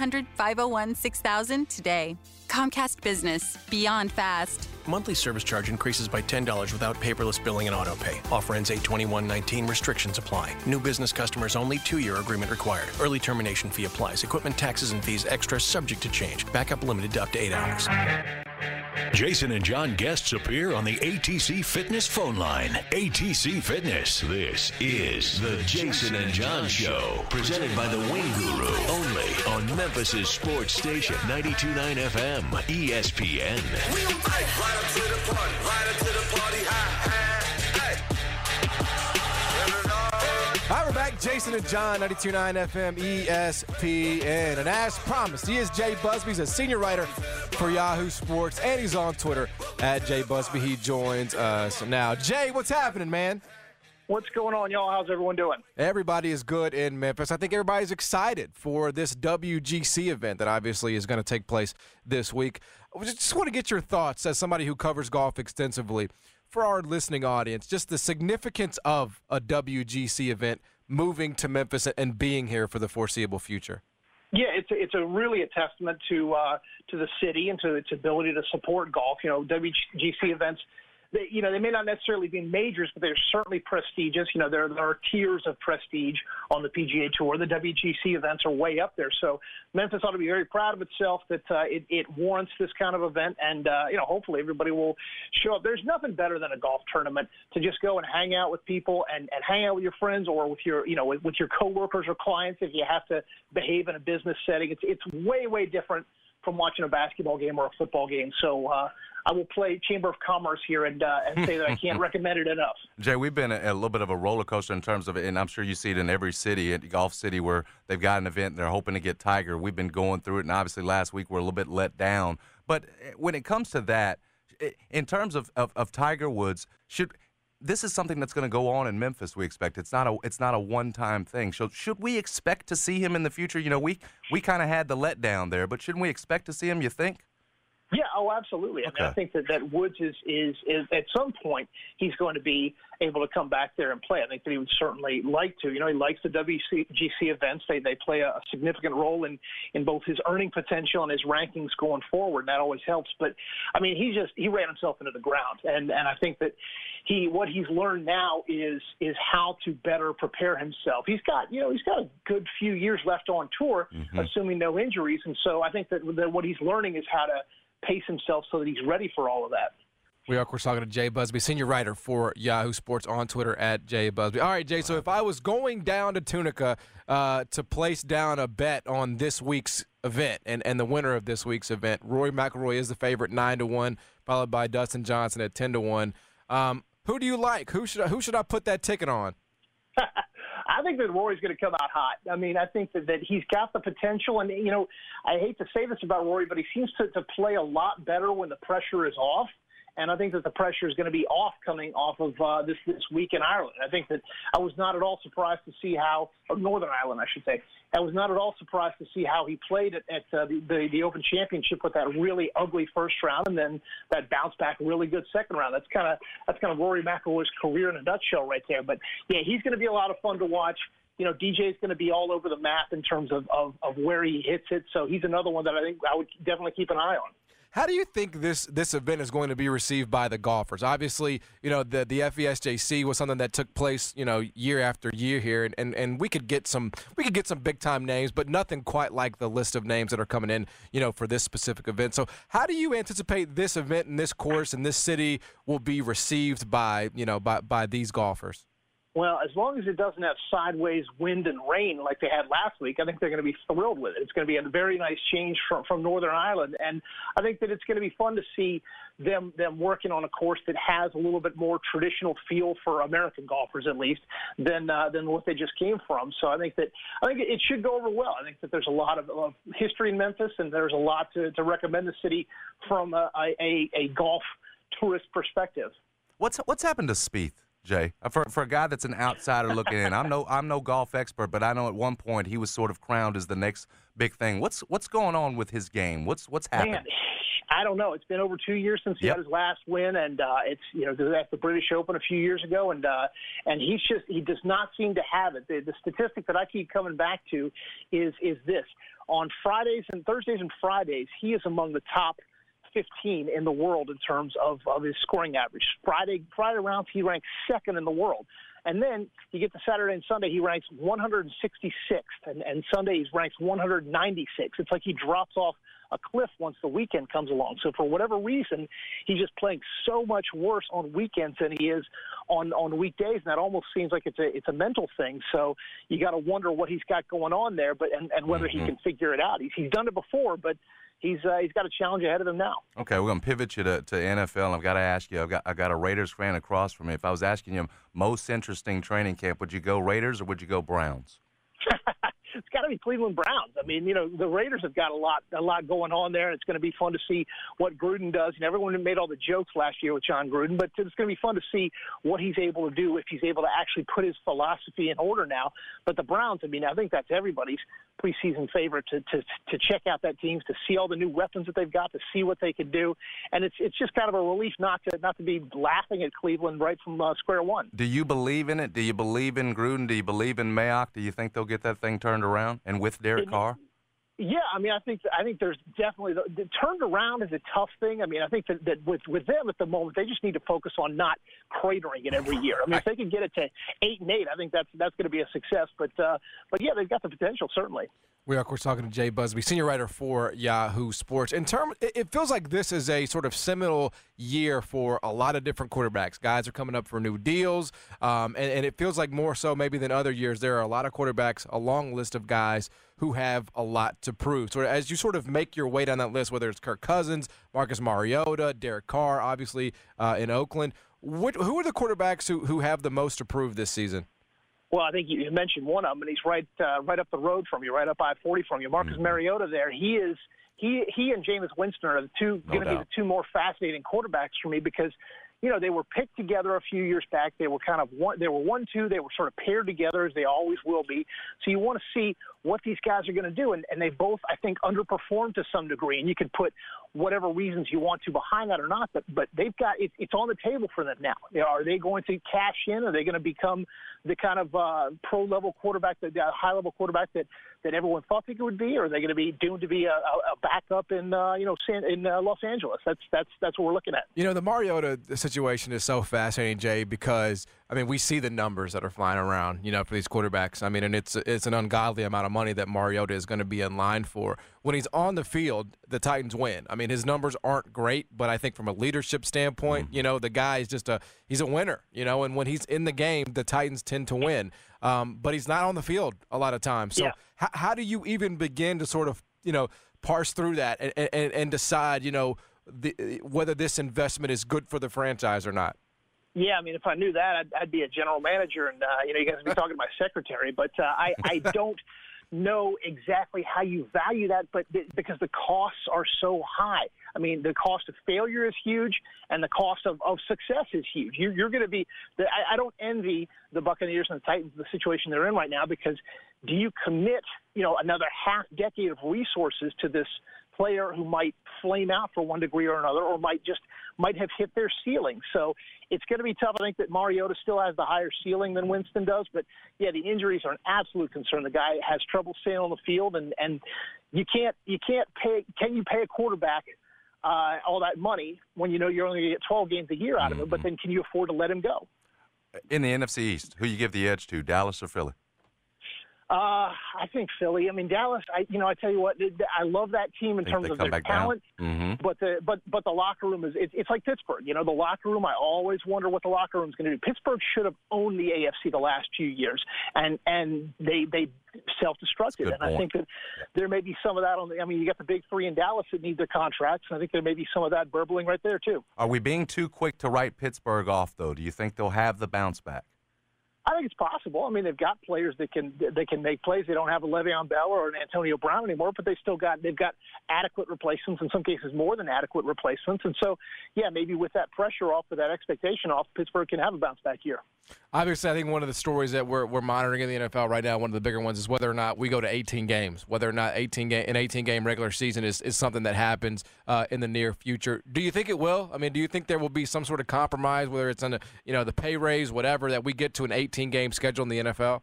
1-800-501-6000 today. Comcast Business. Beyond fast. Monthly service charge increases by $10 without paperless billing and autopay. Offer ends 8/21/19. Restrictions apply. New business customers only. 2-year agreement required. Early termination fee applies. Equipment, taxes, and fees extra subject to change. Backup limited to up to 8 hours. Jason and John guests appear on the ATC Fitness phone line. ATC Fitness. This is the Jason and John Show. Presented by the Wing Guru. Only on Memphis' sports station, 92.9 FM, ESPN. All right, we're back. Jason and John, 92.9 FM, ESPN. And as promised, he is Jay Busby. He's a senior writer for Yahoo Sports, and he's on Twitter at Jay Busby. He joins us now. Jay, what's happening, man? What's going on, y'all? How's everyone doing? Everybody is good in Memphis. I think everybody's excited for this WGC event that obviously is going to take place this week. I just want to get your thoughts as somebody who covers golf extensively for our listening audience, just the significance of a WGC event moving to Memphis and being here for the foreseeable future. Yeah, it's really a testament to the city and to its ability to support golf. You know, WGC events, they may not necessarily be majors, but they're certainly prestigious. You know, there are tiers of prestige on the PGA Tour. The WGC events are way up there. So Memphis ought to be very proud of itself that it warrants this kind of event, and hopefully everybody will show up. There's nothing better than a golf tournament to just go and hang out with people and hang out with your friends or with your with your coworkers or clients if you have to behave in a business setting. It's way different from watching a basketball game or a football game. So I will play Chamber of Commerce here and say that I can't recommend it enough. Jay, we've been a little bit of a roller coaster in terms of it, and I'm sure you see it in every city, at Golf City, where they've got an event and they're hoping to get Tiger. We've been going through it, and obviously last week we're a little bit let down. But when it comes to that, in terms of Tiger Woods, this is something that's going to go on in Memphis, we expect. It's not a one-time thing. So should we expect to see him in the future? You know, we kind of had the letdown there, but shouldn't we expect to see him, you think? Yeah, absolutely. Okay. I mean, I think that Woods is at some point he's going to be able to come back there and play. I think that he would certainly like to. He likes the WGC events. They play a significant role in both his earning potential and his rankings going forward, and that always helps. But, I mean, he ran himself into the ground, and I think that what he's learned now is how to better prepare himself. He's got a good few years left on tour, assuming no injuries, and so I think that what he's learning is how to pace himself so that he's ready for all of that. We are, of course, talking to Jay Busbee, senior writer for Yahoo Sports, on Twitter at Jay Busbee. All right, Jay, so if I was going down to Tunica to place down a bet on this week's event and the winner of this week's event, Rory McIlroy is the favorite, 9-1, followed by Dustin Johnson at 10-1. Who do you like? Who should I put that ticket on? I think that Rory's going to come out hot. I mean, I think that he's got the potential, and I hate to say this about Rory, but he seems to play a lot better when the pressure is off. And I think that the pressure is going to be off coming off of this week in Ireland. I think that I was not at all surprised to see how Northern Ireland, I should say. I was not at all surprised to see how he played at the Open Championship with that really ugly first round and then that bounce back really good second round. That's kind of Rory McIlroy's career in a nutshell right there. But yeah, he's going to be a lot of fun to watch. DJ's going to be all over the map in terms of where he hits it. So he's another one that I think I would definitely keep an eye on. How do you think this event is going to be received by the golfers? Obviously, the FESJC was something that took place, year after year here, and we could get some big time names, but nothing quite like the list of names that are coming in, for this specific event. So, how do you anticipate this event and this course and this city will be received by these golfers? Well, as long as it doesn't have sideways wind and rain like they had last week, I think they're going to be thrilled with it. It's going to be a very nice change from Northern Ireland, and I think that it's going to be fun to see them working on a course that has a little bit more traditional feel for American golfers, at least, than what they just came from. So I think it should go over well. I think that there's a lot of history in Memphis, and there's a lot to recommend the city from a golf tourist perspective. What's happened to Spieth, Jay? For a guy that's an outsider looking in, I'm no golf expert, but I know at one point he was sort of crowned as the next big thing. What's going on with his game? What's happened? Man, I don't know. It's been over 2 years since he had his last win, and it's at the British Open a few years ago, and he does not seem to have it. The statistic that I keep coming back to is this: on Thursdays and Fridays, he is among the top 15 in the world in terms of his scoring average. Friday rounds, he ranks second in the world. And then you get to Saturday and Sunday, he ranks 166th, and Sunday he's ranked 196th. It's like he drops off a cliff once the weekend comes along. So for whatever reason, he's just playing so much worse on weekends than he is on weekdays, and that almost seems like it's a mental thing. So you got to wonder what he's got going on there, and whether he can figure it out. He's done it before, but he's got a challenge ahead of him now. Okay, we're going to pivot you to NFL. I've got to ask you, I've got a Raiders fan across from me. If I was asking you most interesting training camp, would you go Raiders or would you go Browns? It's got to be Cleveland Browns. I mean, the Raiders have got a lot going on there, and it's going to be fun to see what Gruden does. And everyone made all the jokes last year with John Gruden, but it's going to be fun to see what he's able to do if he's able to actually put his philosophy in order now. But the Browns, I mean, I think that's everybody's preseason favorite to check out that team, to see all the new weapons that they've got, to see what they can do. And it's just kind of a relief not to be laughing at Cleveland right from square one. Do you believe in it? Do you believe in Gruden? Do you believe in Mayock? Do you think they'll get that thing turned around, and with Derek Carr? Yeah, I mean, I think there's definitely the turned around is a tough thing. I mean, I think that with them at the moment, they just need to focus on not cratering it every year. I mean, if they can get it to 8-8, I think that's going to be a success. But yeah, they've got the potential, certainly. We are, of course, talking to Jay Busbee, senior writer for Yahoo Sports. It feels like this is a sort of seminal year for a lot of different quarterbacks. Guys are coming up for new deals, and it feels like more so maybe than other years. There are a lot of quarterbacks, a long list of guys who have a lot to prove. So as you sort of make your way down that list, whether it's Kirk Cousins, Marcus Mariota, Derek Carr, obviously in Oakland, who are the quarterbacks who have the most to prove this season? Well, I think you mentioned one of them, and he's right up the road from you, right up I-40 from you. Marcus Mariota there, he and Jameis Winston are going to be the two more fascinating quarterbacks for me because, they were picked together a few years back. They were kind of 1-2. They were sort of paired together, as they always will be. So you want to see what these guys are going to do. And they both, I think, underperformed to some degree. And you can put whatever reasons you want to behind that or not, but they've got it's on the table for them now. Are they going to cash in? Are they going to become the kind of pro-level quarterback, the high-level quarterback that everyone thought they would be? Or are they going to be doomed to be a backup in Los Angeles? That's what we're looking at. The Mariota situation is so fascinating, Jay, because we see the numbers that are flying around, for these quarterbacks. And it's an ungodly amount of money that Mariota is going to be in line for. When he's on the field, the Titans win. His numbers aren't great, but I think from a leadership standpoint, the guy is he's a winner, and when he's in the game, the Titans tend to win. But he's not on the field a lot of times. So how do you even begin to sort of, parse through that and decide, whether this investment is good for the franchise or not? Yeah, if I knew that, I'd be a general manager, and you guys would be talking to my secretary. But I don't know exactly how you value that, but because the costs are so high. The cost of failure is huge, and the cost of success is huge. You're going to be. I don't envy the Buccaneers and the Titans, the situation they're in right now, because do you commit, another half decade of resources to this player who might flame out for one degree or another, or might have hit their ceiling? So it's going to be tough. I think that Mariota still has the higher ceiling than Winston does, but yeah, the injuries are an absolute concern. The guy has trouble staying on the field, and you can't pay. Can you pay a quarterback all that money when you're only going to get 12 games a year out of him? But then can you afford to let him go? In the NFC East, who you give the edge to, Dallas or Philly? I think Philly. Dallas. I tell you what, I love that team in terms of their talent. But the locker room it's like Pittsburgh. The locker room. I always wonder what the locker room is going to do. Pittsburgh should have owned the AFC the last few years, and they self-destructed. And I think that there may be some of that on the. You got the big three in Dallas that need their contracts, and I think there may be some of that burbling right there too. Are we being too quick to write Pittsburgh off, though? Do you think they'll have the bounce back? I think it's possible. They've got players that can make plays. They don't have a Le'Veon Bell or an Antonio Brown anymore, but they've got adequate replacements, in some cases more than adequate replacements. And so, yeah, maybe with that pressure off, with that expectation off, Pittsburgh can have a bounce back year. Obviously, I think one of the stories that we're monitoring in the NFL right now, one of the bigger ones, is whether or not we go to 18 games, whether or not an 18-game regular season is something that happens in the near future. Do you think it will? Do you think there will be some sort of compromise, whether it's on the pay raise, whatever, that we get to an 18-game schedule in the NFL?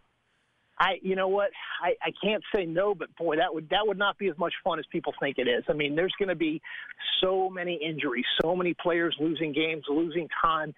You know what? I can't say no, but boy, that would not be as much fun as people think it is. There's going to be so many injuries, so many players losing games, losing time.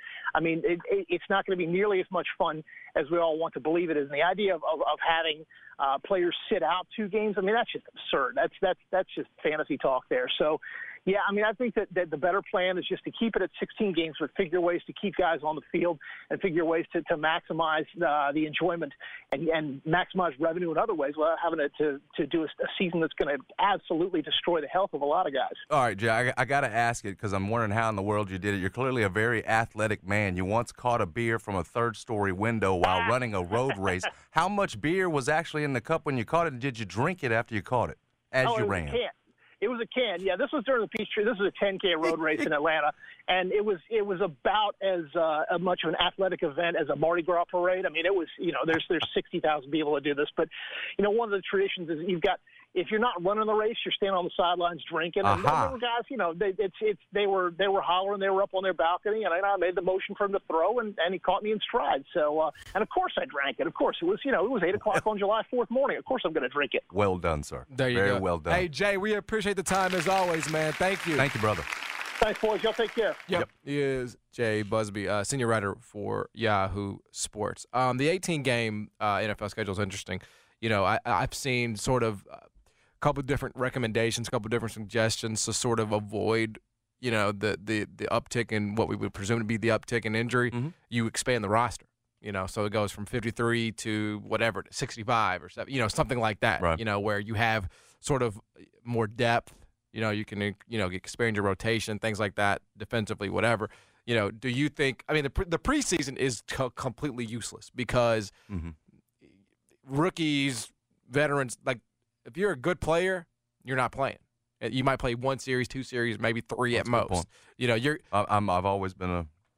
It's not going to be nearly as much fun as we all want to believe it is. And the idea of having players sit out 2 games, that's just absurd. That's just fantasy talk there. So, yeah, I think that the better plan is just to keep it at 16 games, but figure ways to keep guys on the field and figure ways to maximize the enjoyment and maximize revenue in other ways without having to do a season that's going to absolutely destroy the health of a lot of guys. All right, Jay, I got to ask it because I'm wondering how in the world you did it. You're clearly a very athletic man. You once caught a beer from a third-story window while running a road race. How much beer was actually in the cup when you caught it, and did you drink it after you caught it as you ran? It was a can. Yeah, this was during the Peachtree. This was a 10K road race in Atlanta, and it was about as much of an athletic event as a Mardi Gras parade. It was, there's 60,000 people that do this, but one of the traditions is if you're not running the race, you're standing on the sidelines drinking. And there were guys, they were hollering, they were up on their balcony, and I made the motion for him to throw, and he caught me in stride. So, and of course I drank it. Of course it was 8:00 on July 4th morning. Of course I'm going to drink it. Well done, sir. There you go. Very well done. Hey, Jay, we appreciate the time as always, man. Thank you. Thank you, brother. Thanks, boys. Y'all take care. Yep. He is Jay Busby, senior writer for Yahoo Sports. The 18-game NFL schedule is interesting. I've seen sort of a couple of different recommendations, a couple of different suggestions to sort of avoid, the uptick in what we would presume to be the uptick in injury. Mm-hmm. You expand the roster. So it goes from 53 to whatever, 65 or 7, something like that. Right. Where you have sort of more depth. You can, expand your rotation, things like that, defensively, whatever. Do you think – the preseason is completely useless because rookies, veterans, like if you're a good player, you're not playing. You might play 1 series, 2 series, maybe 3 at most. I've always been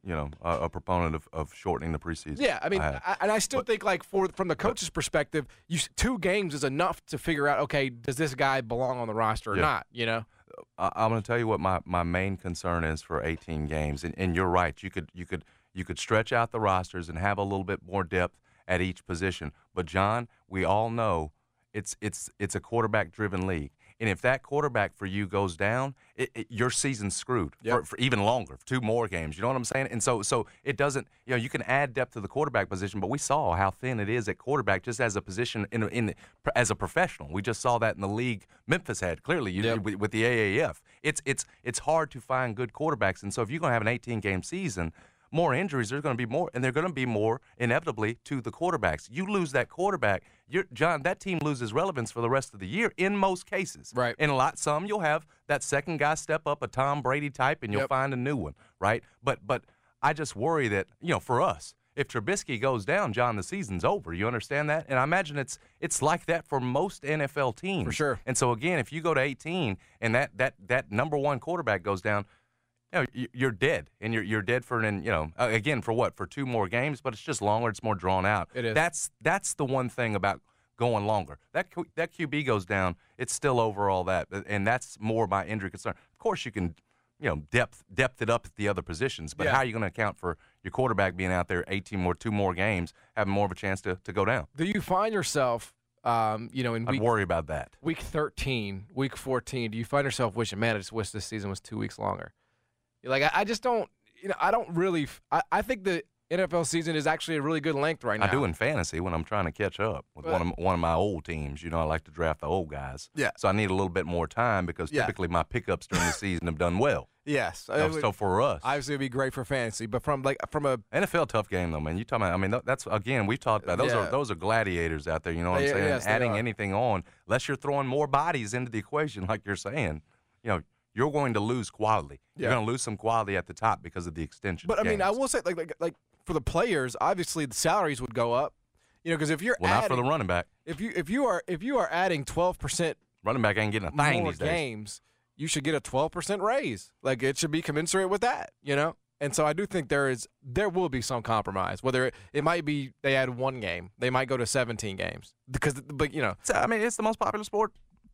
a proponent of shortening the preseason. Yeah, I mean, I still think like from the coach's perspective, 2 games is enough to figure out, okay, does this guy belong on the roster or not? You know. I'm going to tell you what my main concern is for 18 games, and you're right. You could stretch out the rosters and have a little bit more depth at each position. But John, we all know it's a quarterback-driven league. And if that quarterback for you goes down, your season's screwed for even longer, for 2 more games. You know what I'm saying? And so it doesn't. You can add depth to the quarterback position, but we saw how thin it is at quarterback just as a position as a professional. We just saw that in the league Memphis had clearly with the AAF. It's hard to find good quarterbacks, and so if you're going to have an 18-game season, more injuries, there's going to be more, and they're going to be more inevitably to the quarterbacks. You lose that quarterback, John, that team loses relevance for the rest of the year in most cases. Right. In some you'll have that second guy step up, a Tom Brady type, and you'll find a new one, right? But I just worry that, for us, if Trubisky goes down, John, the season's over. You understand that? And I imagine it's like that for most NFL teams. For sure. And so, again, if you go to 18 and that number 1 quarterback goes down, you're dead, and you're dead for again for what? For 2 more games, but it's just longer. It's more drawn out. It is. That's the one thing about going longer. That QB goes down, it's still over all that, and that's more my injury concern. Of course, you can depth it up at the other positions, but how are you going to account for your quarterback being out there 2 more games, having more of a chance to go down? Do you find yourself, in I'd worry about that. Week 13, week 14, do you find yourself wishing, man, I just wish this season was 2 weeks longer? Like, I just don't, I don't really, I think the NFL season is actually a really good length right now. I do in fantasy when I'm trying to catch up with one of my old teams. I like to draft the old guys. Yeah. So I need a little bit more time because typically my pickups during the season have done well. Yes. So for us, obviously it'd be great for fantasy, but from a NFL tough game though, man. You talking about? That's again we talked about those are gladiators out there. You know what I'm saying? Yes, adding anything on, unless you're throwing more bodies into the equation, like you're saying, you're going to lose quality. You're going to lose some quality at the top because of the extension. But I mean, I will say like for the players, obviously the salaries would go up. Because if you're not for the running back. If you are adding 12%, running back ain't getting a thing more these days. Games, you should get a 12% raise. Like it should be commensurate with that. And so I do think there will be some compromise. Whether it might be they add 1 game, they might go to 17 games but it's the most popular sport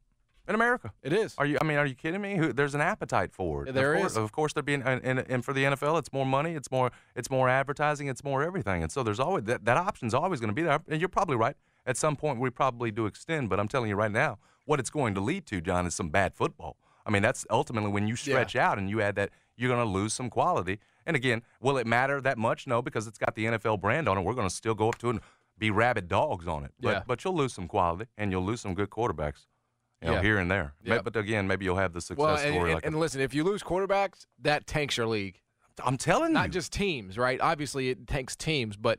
in America. It is. Are you kidding me? There's an appetite for it. There is. Of course, there being and for the NFL, it's more money, it's more advertising, it's more everything. And so there's always that option's always going to be there. And you're probably right. At some point, we probably do extend. But I'm telling you right now, what it's going to lead to, John, is some bad football. I mean, that's ultimately when you stretch out and you add that, you're going to lose some quality. And again, will it matter that much? No, because it's got the NFL brand on it. We're going to still go up to it and be rabid dogs on it. But you'll lose some quality and you'll lose some good quarterbacks. Here and there. Yep. But again, maybe you'll have the success story. And listen, if you lose quarterbacks, that tanks your league. I'm telling you. Not just teams, right? Obviously, it tanks teams, but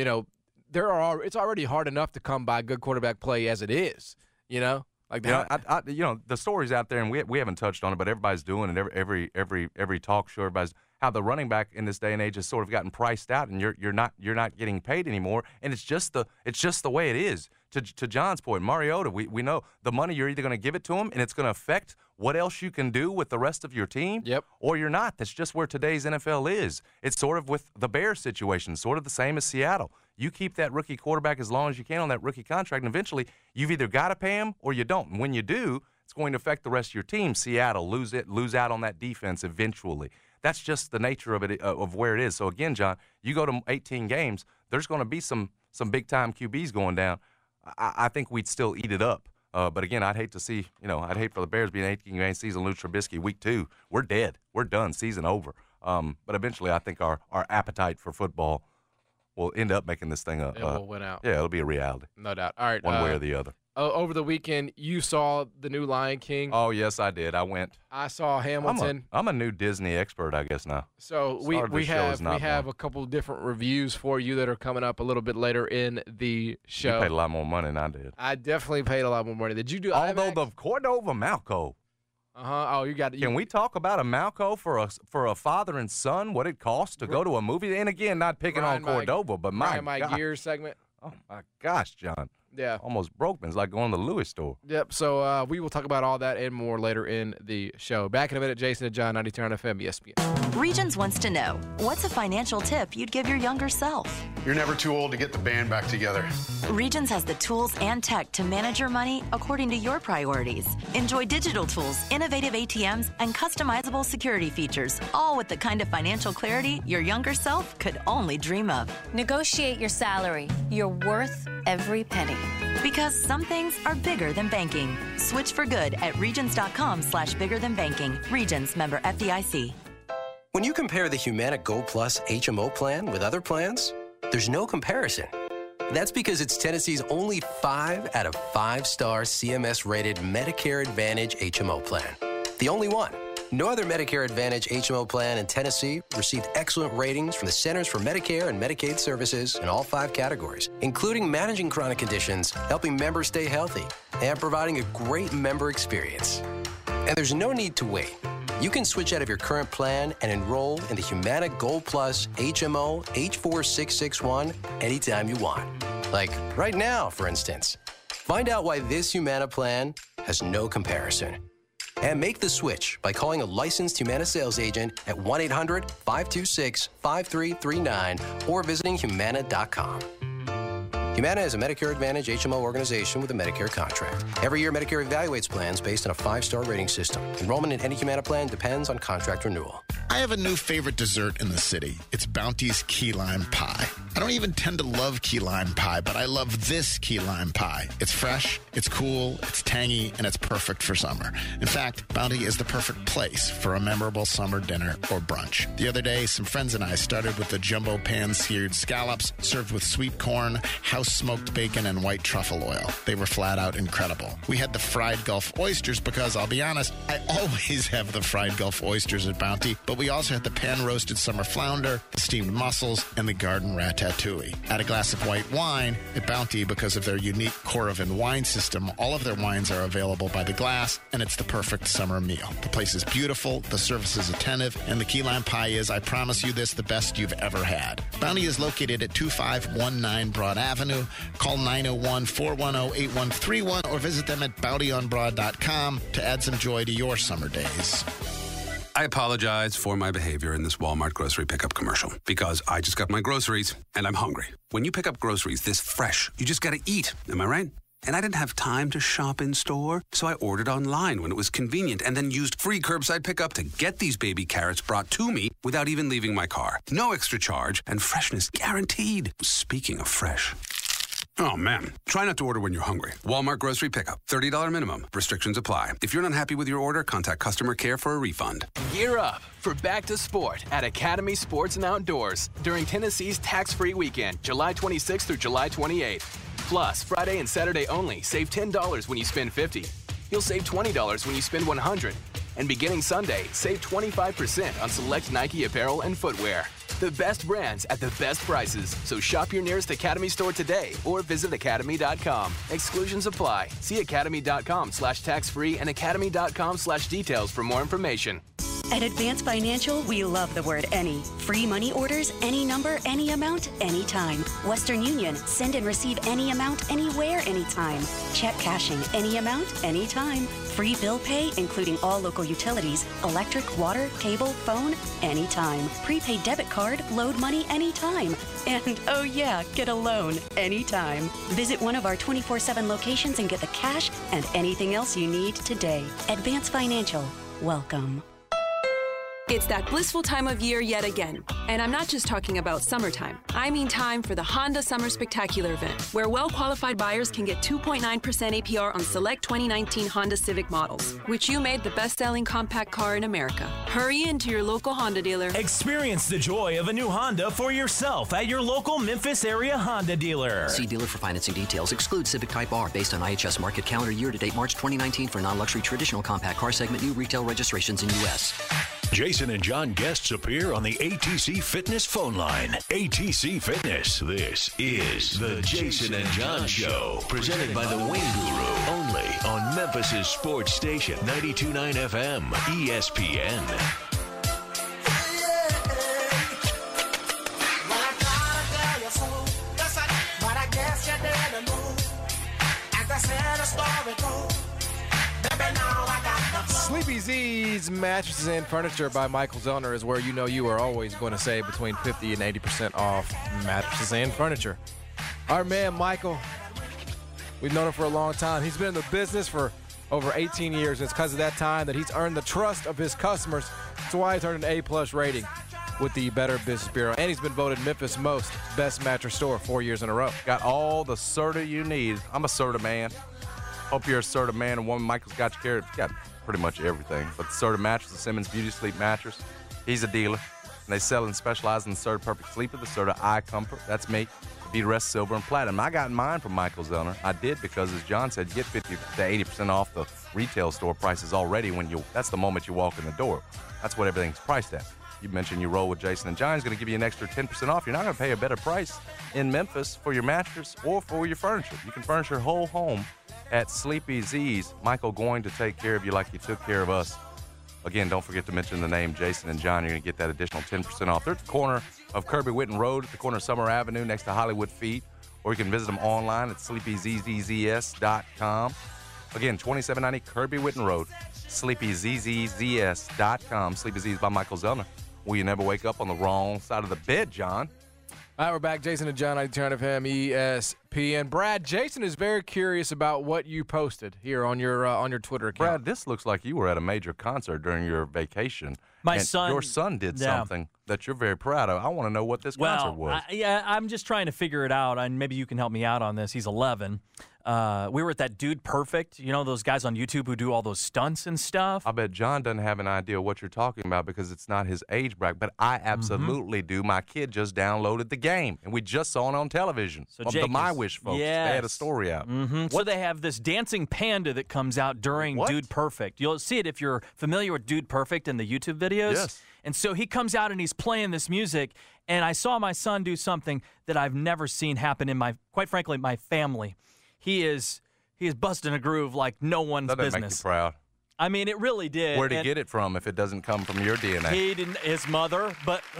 it's already hard enough to come by good quarterback play as it is. Like that. The stories out there, and we haven't touched on it, but everybody's doing it. Every talk show, everybody's how the running back in this day and age has sort of gotten priced out, and you're not getting paid anymore, and it's just the way it is. To John's point, Mariota, we know the money, you're either going to give it to him and it's going to affect what else you can do with the rest of your team, or you're not. That's just where today's NFL is. It's sort of with the Bears situation, sort of the same as Seattle. You keep that rookie quarterback as long as you can on that rookie contract, and eventually you've either got to pay him or you don't. And when you do, it's going to affect the rest of your team. Seattle lose out on that defense eventually. That's just the nature of it, of where it is. So again, John, you go to 18 games, there's going to be some big-time QBs going down. I think we'd still eat it up. But again, I'd hate to see, I'd hate for the Bears being an 18-game season, lose Trubisky week 2. We're dead. We're done. Season over. But eventually, I think our appetite for football will end up making this thing it will win out. Yeah, it'll be a reality. No doubt. All right. One way or the other. Over the weekend, you saw the new Lion King. Oh, yes, I did. I went. I saw Hamilton. I'm a new Disney expert, I guess, now. So we have a couple of different reviews for you that are coming up a little bit later in the show. You paid a lot more money than I did. I definitely paid a lot more money. Did you do Although IMAX? the Cordova Malco. Oh, you got it. Can we talk about a Malco for a father and son, what it costs to go to a movie? And again, not picking on Cordova, but my Gears segment. Oh, my gosh, John. Yeah. Almost broke me. It's like going to the Louis store. Yep. So we will talk about all that and more later in the show. Back in a minute, Jason and John, 92.9 FM, ESPN. Regions wants to know, what's a financial tip you'd give your younger self? You're never too old to get the band back together. Regions has the tools and tech to manage your money according to your priorities. Enjoy digital tools, innovative ATMs, and customizable security features, all with the kind of financial clarity your younger self could only dream of. Negotiate your salary. You're worth every penny. Because some things are bigger than banking. Switch for good at regions.com/biggerthanbanking. Regions, member FDIC. When you compare the Humana Gold Plus HMO plan with other plans, there's no comparison. That's because it's Tennessee's only 5 out of 5-star CMS-rated Medicare Advantage HMO plan. The only one. No other Medicare Advantage HMO plan in Tennessee received excellent ratings from the Centers for Medicare and Medicaid Services in all 5 categories, including managing chronic conditions, helping members stay healthy, and providing a great member experience. And there's no need to wait. You can switch out of your current plan and enroll in the Humana Gold Plus HMO H4661 anytime you want. Like right now, for instance. Find out why this Humana plan has no comparison. And make the switch by calling a licensed Humana sales agent at 1-800-526-5339 or visiting Humana.com. Humana is a Medicare Advantage HMO organization with a Medicare contract. Every year, Medicare evaluates plans based on a 5-star rating system. Enrollment in any Humana plan depends on contract renewal. I have a new favorite dessert in the city. It's Bounty's Key Lime Pie. I don't even tend to love key lime pie, but I love this key lime pie. It's fresh, it's cool, it's tangy, and it's perfect for summer. In fact, Bounty is the perfect place for a memorable summer dinner or brunch. The other day, some friends and I started with the jumbo pan-seared scallops served with sweet corn, house-smoked bacon, and white truffle oil. They were flat out incredible. We had the fried Gulf oysters because, I'll be honest, I always have the fried Gulf oysters at Bounty, but we also had the pan-roasted summer flounder, the steamed mussels, and the garden ratatouille. Add a glass of white wine at Bounty because of their unique Coravin wine system. All of their wines are available by the glass, and it's the perfect summer meal. The place is beautiful, the service is attentive, and the key lime pie is, I promise you this, the best you've ever had. Bounty is located at 2519 Broad Avenue. Call 901-410-8131 or visit them at bountyonbroad.com to add some joy to your summer days. I apologize for my behavior in this Walmart grocery pickup commercial because I just got my groceries and I'm hungry. When you pick up groceries this fresh, you just got to eat. Am I right? And I didn't have time to shop in store, so I ordered online when it was convenient and then used free curbside pickup to get these baby carrots brought to me without even leaving my car. No extra charge and freshness guaranteed. Speaking of fresh. Oh, man. Try not to order when you're hungry. Walmart grocery pickup. $30 minimum. Restrictions apply. If you're not happy with your order, contact customer care for a refund. Gear up for Back to Sport at Academy Sports and Outdoors during Tennessee's tax-free weekend, July 26th through July 28th. Plus, Friday and Saturday only, save $10 when you spend $50. You'll save $20 when you spend $100. And beginning Sunday, save 25% on select Nike apparel and footwear. The best brands at the best prices. So shop your nearest Academy store today or visit academy.com. Exclusions apply. See academy.com/tax-free and academy.com/details for more information. At Advance Financial, we love the word any. Free money orders, any number, any amount, anytime. Western Union, send and receive any amount, anywhere, anytime. Check cashing, any amount, anytime. Free bill pay, including all local utilities, electric, water, cable, phone, anytime. Prepaid debit card, load money anytime. And, oh yeah, get a loan anytime. Visit one of our 24/7 locations and get the cash and anything else you need today. Advance Financial, welcome. It's that blissful time of year yet again. And I'm not just talking about summertime. I mean time for the Honda Summer Spectacular event, where well-qualified buyers can get 2.9% APR on select 2019 Honda Civic models, which you made the best-selling compact car in America. Hurry into your local Honda dealer. Experience the joy of a new Honda for yourself at your local Memphis area Honda dealer. See dealer for financing details. Exclude Civic Type R based on IHS market calendar year-to-date March 2019 for non-luxury traditional compact car segment. New retail registrations in U.S. Jason and John guests appear on the ATC Fitness phone line. ATC Fitness. This is the Jason and John Show. Presented by the Wing Guru. Only on Memphis' sports station. 92.9 FM. ESPN. Sleepy Z's Mattresses and Furniture by Michael Zellner is where you know you are always going to save between 50 and 80% off mattresses and furniture. Our man, Michael, we've known him for a long time. He's been in the business for over 18 years. It's because of that time that he's earned the trust of his customers. That's why he's earned an A+ rating with the Better Business Bureau. And he's been voted Memphis' most best mattress store 4 years in a row. Got all the Serta you need. I'm a Serta man. Hope you're a Serta man and woman. Michael's got you carried. Got pretty much everything. But the Serta mattress, the Simmons Beauty Sleep mattress, he's a dealer. And they sell and specialize in the Serta Perfect Sleeper, the Serta Eye Comfort. That's me. The Rest Silver and Platinum. I got mine from Michael Zellner. I did because, as John said, you get 50 to 80% off the retail store prices already that's the moment you walk in the door. That's what everything's priced at. You mentioned you roll with Jason and John. He's going to give you an extra 10% off. You're not going to pay a better price in Memphis for your mattress or for your furniture. You can furnish your whole home at Sleepy Z's. Michael going to take care of you like he took care of us. Again, don't forget to mention the name Jason and John. You're going to get that additional 10% off. They're at the corner of Kirby Whitten Road, at the corner of Summer Avenue, next to Hollywood Feed. Or you can visit them online at sleepyzzs.com. Again, 2790 Kirby Whitten Road, sleepyzzs.com. Sleepy Z's by Michael Zellner. Will you never wake up on the wrong side of the bed, John? All right, we're back. Jason and John, 92.9 FM, ESPN. Brad, Jason is very curious about what you posted here on your Twitter account. Brad, this looks like you were at a major concert during your vacation. Your son did something that you're very proud of. I want to know what this concert was. I'm just trying to figure it out, and maybe you can help me out on this. He's 11. We were at that Dude Perfect, those guys on YouTube who do all those stunts and stuff. I bet John doesn't have an idea what you're talking about because it's not his age bracket, but I absolutely do. My kid just downloaded the game, and we just saw it on television. So the My Wish folks, yes. They had a story out. So they have this dancing panda that comes out during Dude Perfect. You'll see it if you're familiar with Dude Perfect and the YouTube videos. Yes. And so he comes out and he's playing this music, and I saw my son do something that I've never seen happen in quite frankly, my family. He is busting a groove like no one's business. That make you proud. I mean, it really did. Where'd he get it from if it doesn't come from your DNA? He didn't. His mother,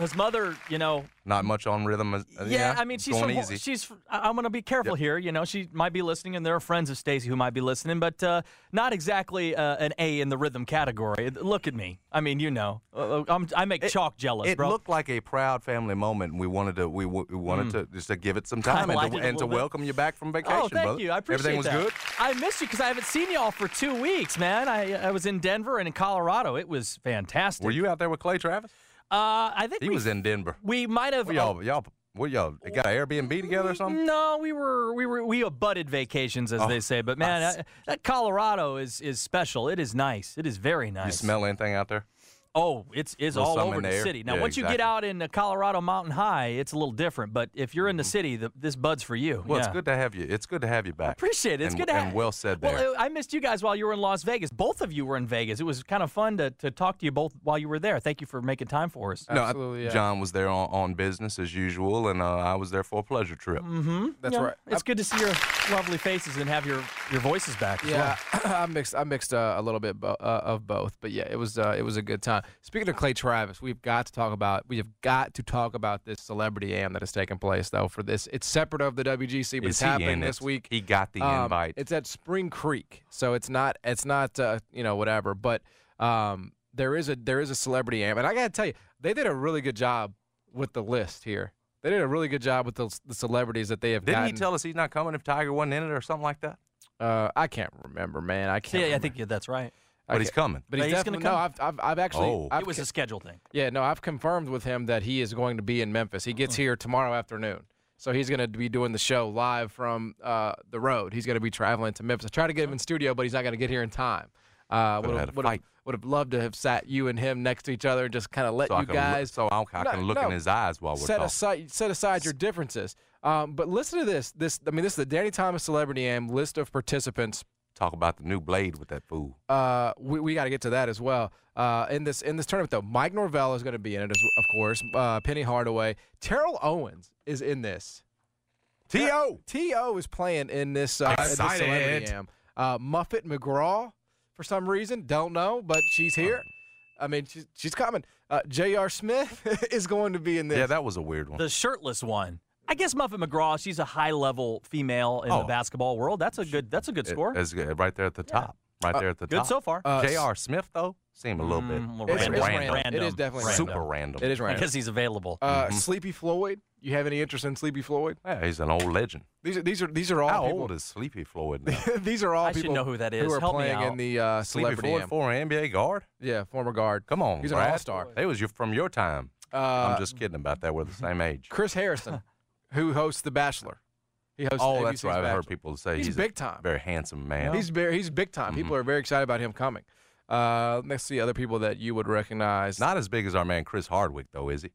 Not much on rhythm. Yeah, I mean, going easy. I'm going to be careful here. She might be listening, and there are friends of Stacey who might be listening, but not exactly an A in the rhythm category. Look at me. I mean, I make chalk jealous, bro. It looked like a proud family moment, and we wanted to just to give it some time and to welcome you back from vacation. Oh, thank brother. you. I appreciate Everything was good? I missed you because I haven't seen y'all for 2 weeks, man. I was in Denver and in Colorado. It was fantastic. Were you out there with Clay Travis? I think he was in Denver. We might have. Y'all got an Airbnb together or something? No, we abutted vacations, as they say. But man, that Colorado is special. It is nice. It is very nice. You smell anything out there? Oh, it's all over the city. Now, once you get out in the Colorado Mountain High, it's a little different. But if you're in the city, this bud's for you. Well, it's good to have you. It's good to have you back. I appreciate it. It's good to have. And well said there. Well, I missed you guys while you were in Las Vegas. Both of you were in Vegas. It was kind of fun to talk to you both while you were there. Thank you for making time for us. Absolutely. No, John was there on business as usual, and I was there for a pleasure trip. Mm-hmm. That's right. It's good to see your lovely faces and have your voices back. Yeah, I mixed a little bit of both, but yeah, it was a good time. Speaking of Clay Travis, we have got to talk about this celebrity am that has taken place though. For this, it's separate of the WGC, but it's happening this week. He got the invite. It's at Spring Creek, so it's not whatever. But there is a celebrity am, and I got to tell you, they did a really good job with the list here. They did a really good job with the celebrities that they have. Didn't he tell us he's not coming if Tiger wasn't in it or something like that? I can't remember, man. I can't. Yeah, I think that's right. But he's coming. But he's definitely going to come. No, I've actually. It was a schedule thing. Yeah, no, I've confirmed with him that he is going to be in Memphis. He gets here tomorrow afternoon. So he's going to be doing the show live from the road. He's going to be traveling to Memphis. I tried to get him in studio, but he's not going to get here in time. Would have loved to have sat you and him next to each other and just kind of let you guys. I can look in his eyes while we're talking. Set aside your differences. But listen to this. This is the Danny Thomas Celebrity Am list of participants. Talk about the new blade with that fool. We got to get to that as well. In this tournament, though, Mike Norvell is going to be in it, of course. Penny Hardaway. Terrell Owens is in this. T.O. is playing in this Celebrity Am. Muffet McGraw, for some reason, don't know, but she's here. I mean, she's coming. J.R. Smith is going to be in this. Yeah, that was a weird one. The shirtless one. I guess Muffet McGraw, she's a high-level female in the basketball world. That's a good score. It's right there at the top. Right there at the top. Good so far. J.R. Smith, though, seemed a little bit random. It is definitely super random. It is random. Because he's available. Sleepy Floyd. You have any interest in Sleepy Floyd? Yeah, he's an old legend. These are all. How people. old is Sleepy Floyd now? These are all I people should know who that is. who are Help me playing out. in the Sleepy Celebrity Floyd, Am. former NBA guard. Yeah, former guard. Come on, he's Brad. an all-star. They was from your time. I'm just kidding about that. We're the same age. Chris Harrison, who hosts The Bachelor. He hosts Oh, ABC's that's right. I've Bachelor. heard people say he's big time. Very handsome man. He's big time. People are very excited about him coming. Let's see other people that you would recognize. Not as big as our man Chris Hardwick, though, is he?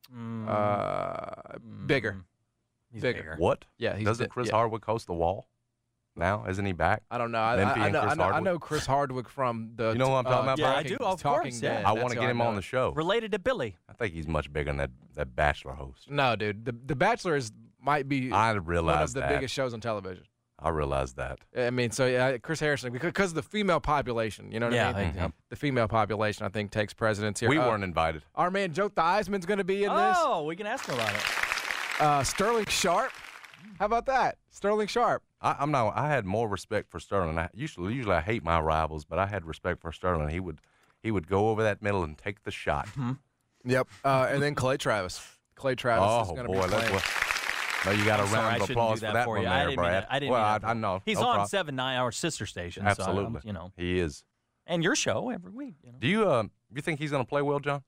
Bigger. He's bigger. What? Yeah. Doesn't Chris Hardwick host The Wall? Now, isn't he back? I don't know. I know Chris Hardwick from the. You know what I'm talking about? Yeah, Brad? I do. Of Talking course. Dead. Yeah. I want to get him on the show. Related to Billy. I think he's much bigger than that Bachelor host. No, dude. The Bachelor might be I one of realize the that. biggest shows on television. I realize that. I mean, so yeah, Chris Harrison, because of the female population, you know what I mean? The female population, I think, takes precedence here. We weren't invited. Our man Joe Theismann's going to be in this. Oh, we can ask him about it. Sterling Sharp. How about that? Sterling Sharp. I had more respect for Sterling. Usually I hate my rivals, but I had respect for Sterling. He would go over that middle and take the shot. Yep. And then Clay Travis. Clay Travis is going to be playing. No, you got a round of applause that for that for one you. there, Brad. I didn't I know. He's no on problem. 7-9, our sister station. Absolutely. So, he is. And your show every week. You know. Do you think he's going to play well, John?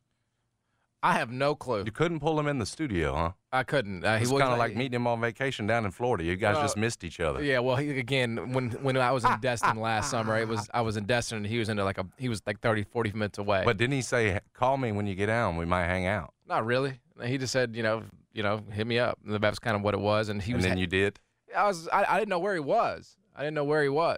I have no clue. You couldn't pull him in the studio, huh? I couldn't. It's kind of like meeting him on vacation down in Florida. You guys just missed each other. Yeah, well, when I was in Destin last summer, I was in Destin and he was 30, 40 minutes away. But didn't he say, "Call me when you get down. We might hang out"? Not really. He just said, hit me up. And that was kind of what it was. And then you did. I didn't know where he was. And I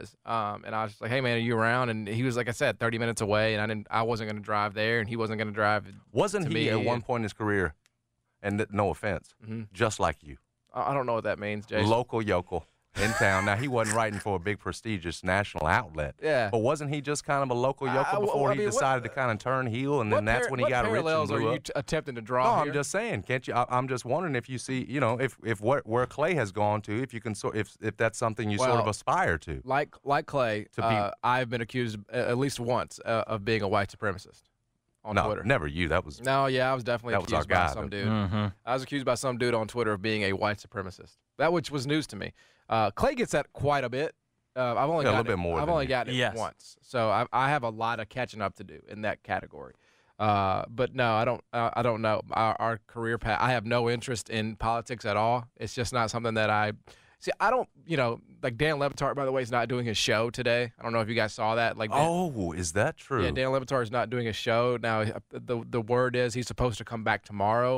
was just like, "Hey man, are you around?" And he was, like I said, 30 minutes away, and I wasn't going to drive there, and he wasn't going to drive. Wasn't he at one point in his career? And no offense, just like you. I don't know what that means, Jason. Local yokel in town. Now, he wasn't writing for a big, prestigious national outlet. Yeah. But wasn't he just kind of a local yokel before he decided to kind of turn heel, and then that's when he got rich and parallels blew are you up? attempting to draw No, here? I'm just saying. Can't you? I'm just wondering if you see, if where Clay has gone to, if you can, if that's something you sort of aspire to. Like Clay, I've been accused at least once of being a white supremacist. On Twitter. Never you. That was I was definitely accused by some dude. Mm-hmm. I was accused by some dude on Twitter of being a white supremacist. That which was news to me. Clay gets that quite a bit. I've only gotten it once, so I have a lot of catching up to do in that category. But no, I don't know our career path. I have no interest in politics at all. It's just not something that I. See, I don't, like Dan Le Batard, by the way, is not doing his show today. I don't know if you guys saw that. Is that true? Yeah, Dan Le Batard is not doing his show. Now, the word is he's supposed to come back tomorrow.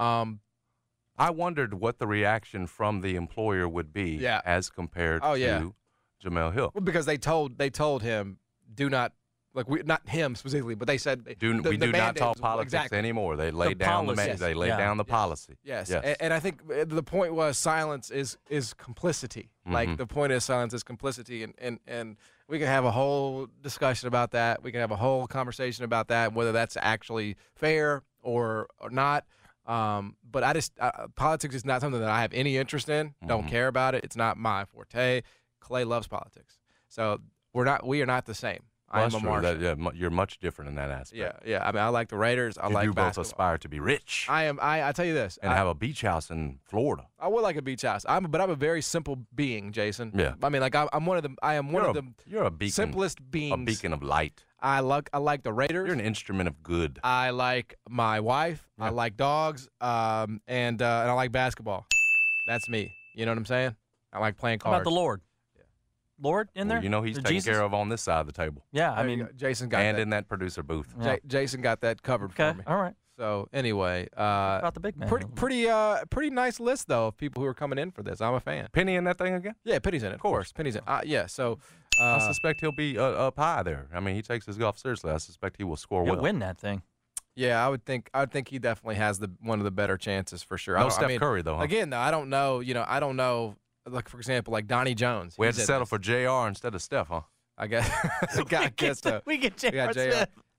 I wondered what the reaction from the employer would be as compared to Jemele Hill. Well, because they told him, do not, not him specifically, but they said we do not talk politics anymore. They laid down the policy. Yes. And I think the point was silence is complicity. Mm-hmm. Like the point is silence is complicity, and we can have a whole discussion about that. We can have a whole conversation about that, whether that's actually fair or not. But I just politics is not something that I have any interest in. Don't care about it. It's not my forte. Clay loves politics, so we are not the same. Well, I am a Martian. You're much different in that aspect. Yeah. I mean, I like the Raiders. I like you basketball. both aspire to be rich. I tell you this. And have a beach house in Florida. I would like a beach house. But I'm a very simple being, Jason. Yeah. I mean, I'm one of the. I am one of the. You're a beacon, simplest beings. A beacon of light. I like the Raiders. You're an instrument of good. I like my wife. Yeah. I like dogs. And I like basketball. That's me. You know what I'm saying? I like playing cards. How about the Lord? Lord in there? He's taken care of on this side of the table. Yeah, I mean, Jason got and that. In that producer booth. Jason got that covered for me. All right. So anyway, about the big man. Pretty nice list though of people who are coming in for this. I'm a fan. Penny in that thing again? Yeah, Penny's in it. Of course, Penny's in. Yeah. So I suspect he'll be up high there. I mean, he takes his golf seriously. I suspect he will score well. He'll win that thing. Yeah, I would think he definitely has one of the better chances for sure. No Steph Curry though. Huh? Again, though, I don't know. I don't know. Like, for example, like Donnie Jones. We had to settle for JR instead of Steph, huh? I guess. I guess so. We get J.R. Smith.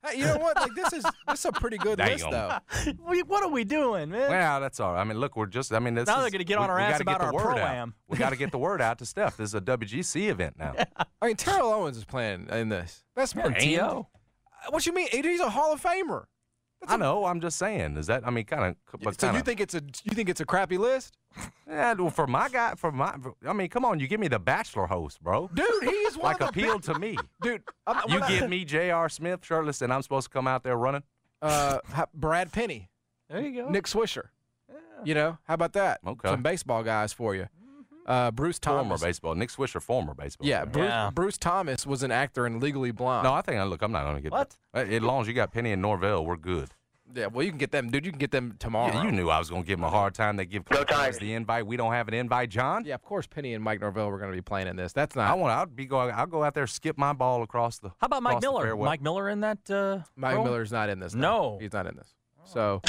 Hey, you know what? Like this is a pretty good list, though. What are we doing, man? Well, that's all right. I mean, look, we're just. I mean, this now is, they're going to get on our ass about our pro-am. We got to get the word out to Steph. This is a WGC event now. Yeah. I mean, Terrell Owens is playing in this. That's T.O. What you mean? He's a Hall of Famer. I know. I'm just saying. Is that? I mean, kind of. So you think it's a crappy list? Yeah, well, for my guy, I mean, come on, you give me the Bachelor host, bro. Dude, he's one like of the appealed to me, dude. You give me J.R. Smith shirtless, and I'm supposed to come out there running. Brad Penny. There you go. Nick Swisher. Yeah. You know, how about that? Okay. Some baseball guys for you. Bruce Thomas. Former baseball. Nick Swisher, former baseball. Yeah, Bruce Thomas was an actor in Legally Blonde. No, I think. Look, I'm not going to get what. That. As long as you got Penny and Norvell, we're good. Yeah, well, you can get them, dude. You can get them tomorrow. Yeah, you knew I was going to give them a hard time. They give guys the invite. We don't have an invite, John. Yeah, of course, Penny and Mike Norvell were going to be playing in this. That's not. I'll go out there, skip my ball across the. How about Mike Miller? Mike Miller in that? Mike Miller's not in this. No, he's not in this. So,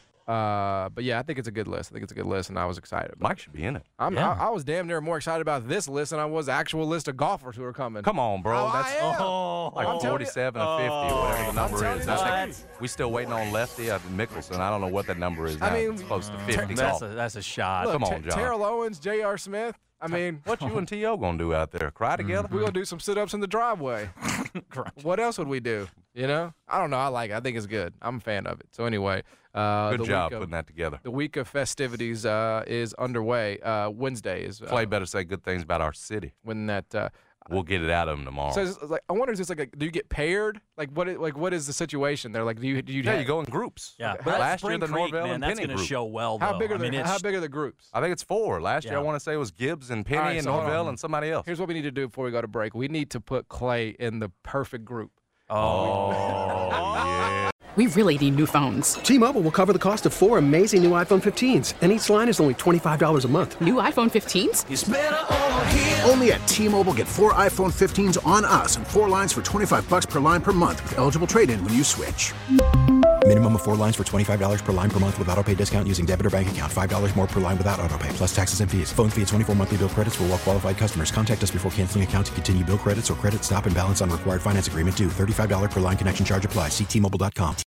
but yeah, I think it's a good list. And I was excited. Mike should be in it. I was damn near more excited about this list than I was the actual list of golfers who are coming. Come on, bro. That's like 47 or 50 or whatever the number is. I think we still waiting on Lefty Mickelson. I don't know what that number is now. I mean, it's close to 50. That's a shot. Look, come on, John. Terrell Owens, J.R. Smith. I mean, what you and T.O. going to do out there? Cry together? We're going to do some sit-ups in the driveway. What else would we do? You know? I don't know. I like it. I think it's good. I'm a fan of it. So anyway. Good job putting that together. The week of festivities is underway. Wednesday is. Clay better say good things about our city. When that. We'll get it out of him tomorrow. So like, I wonder, is this like, do you get paired? Like what is the situation there? Like, do you? Yeah, you go in groups. Yeah, but last year the Norvell and that's Penny going to group. show well. How though. big are the groups? I think it's 4. Last year I want to say it was Gibbs and Penny and Norvell and somebody else. Here's what we need to do before we go to break. We need to put Clay in the perfect group. Oh, yeah. We really need new phones. T-Mobile will cover the cost of 4 amazing new iPhone 15s, and each line is only $25 a month. New iPhone 15s? It's better over here. Only at T-Mobile, get 4 iPhone 15s on us and 4 lines for $25 per line per month with eligible trade-in when you switch. Minimum of 4 lines for $25 per line per month with autopay discount using debit or bank account. $5 more per line without autopay, plus taxes and fees. Phone fee at 24 monthly bill credits for well-qualified customers. Contact us before canceling account to continue bill credits or credit stop and balance on required finance agreement due. $35 per line connection charge applies. See T-Mobile.com.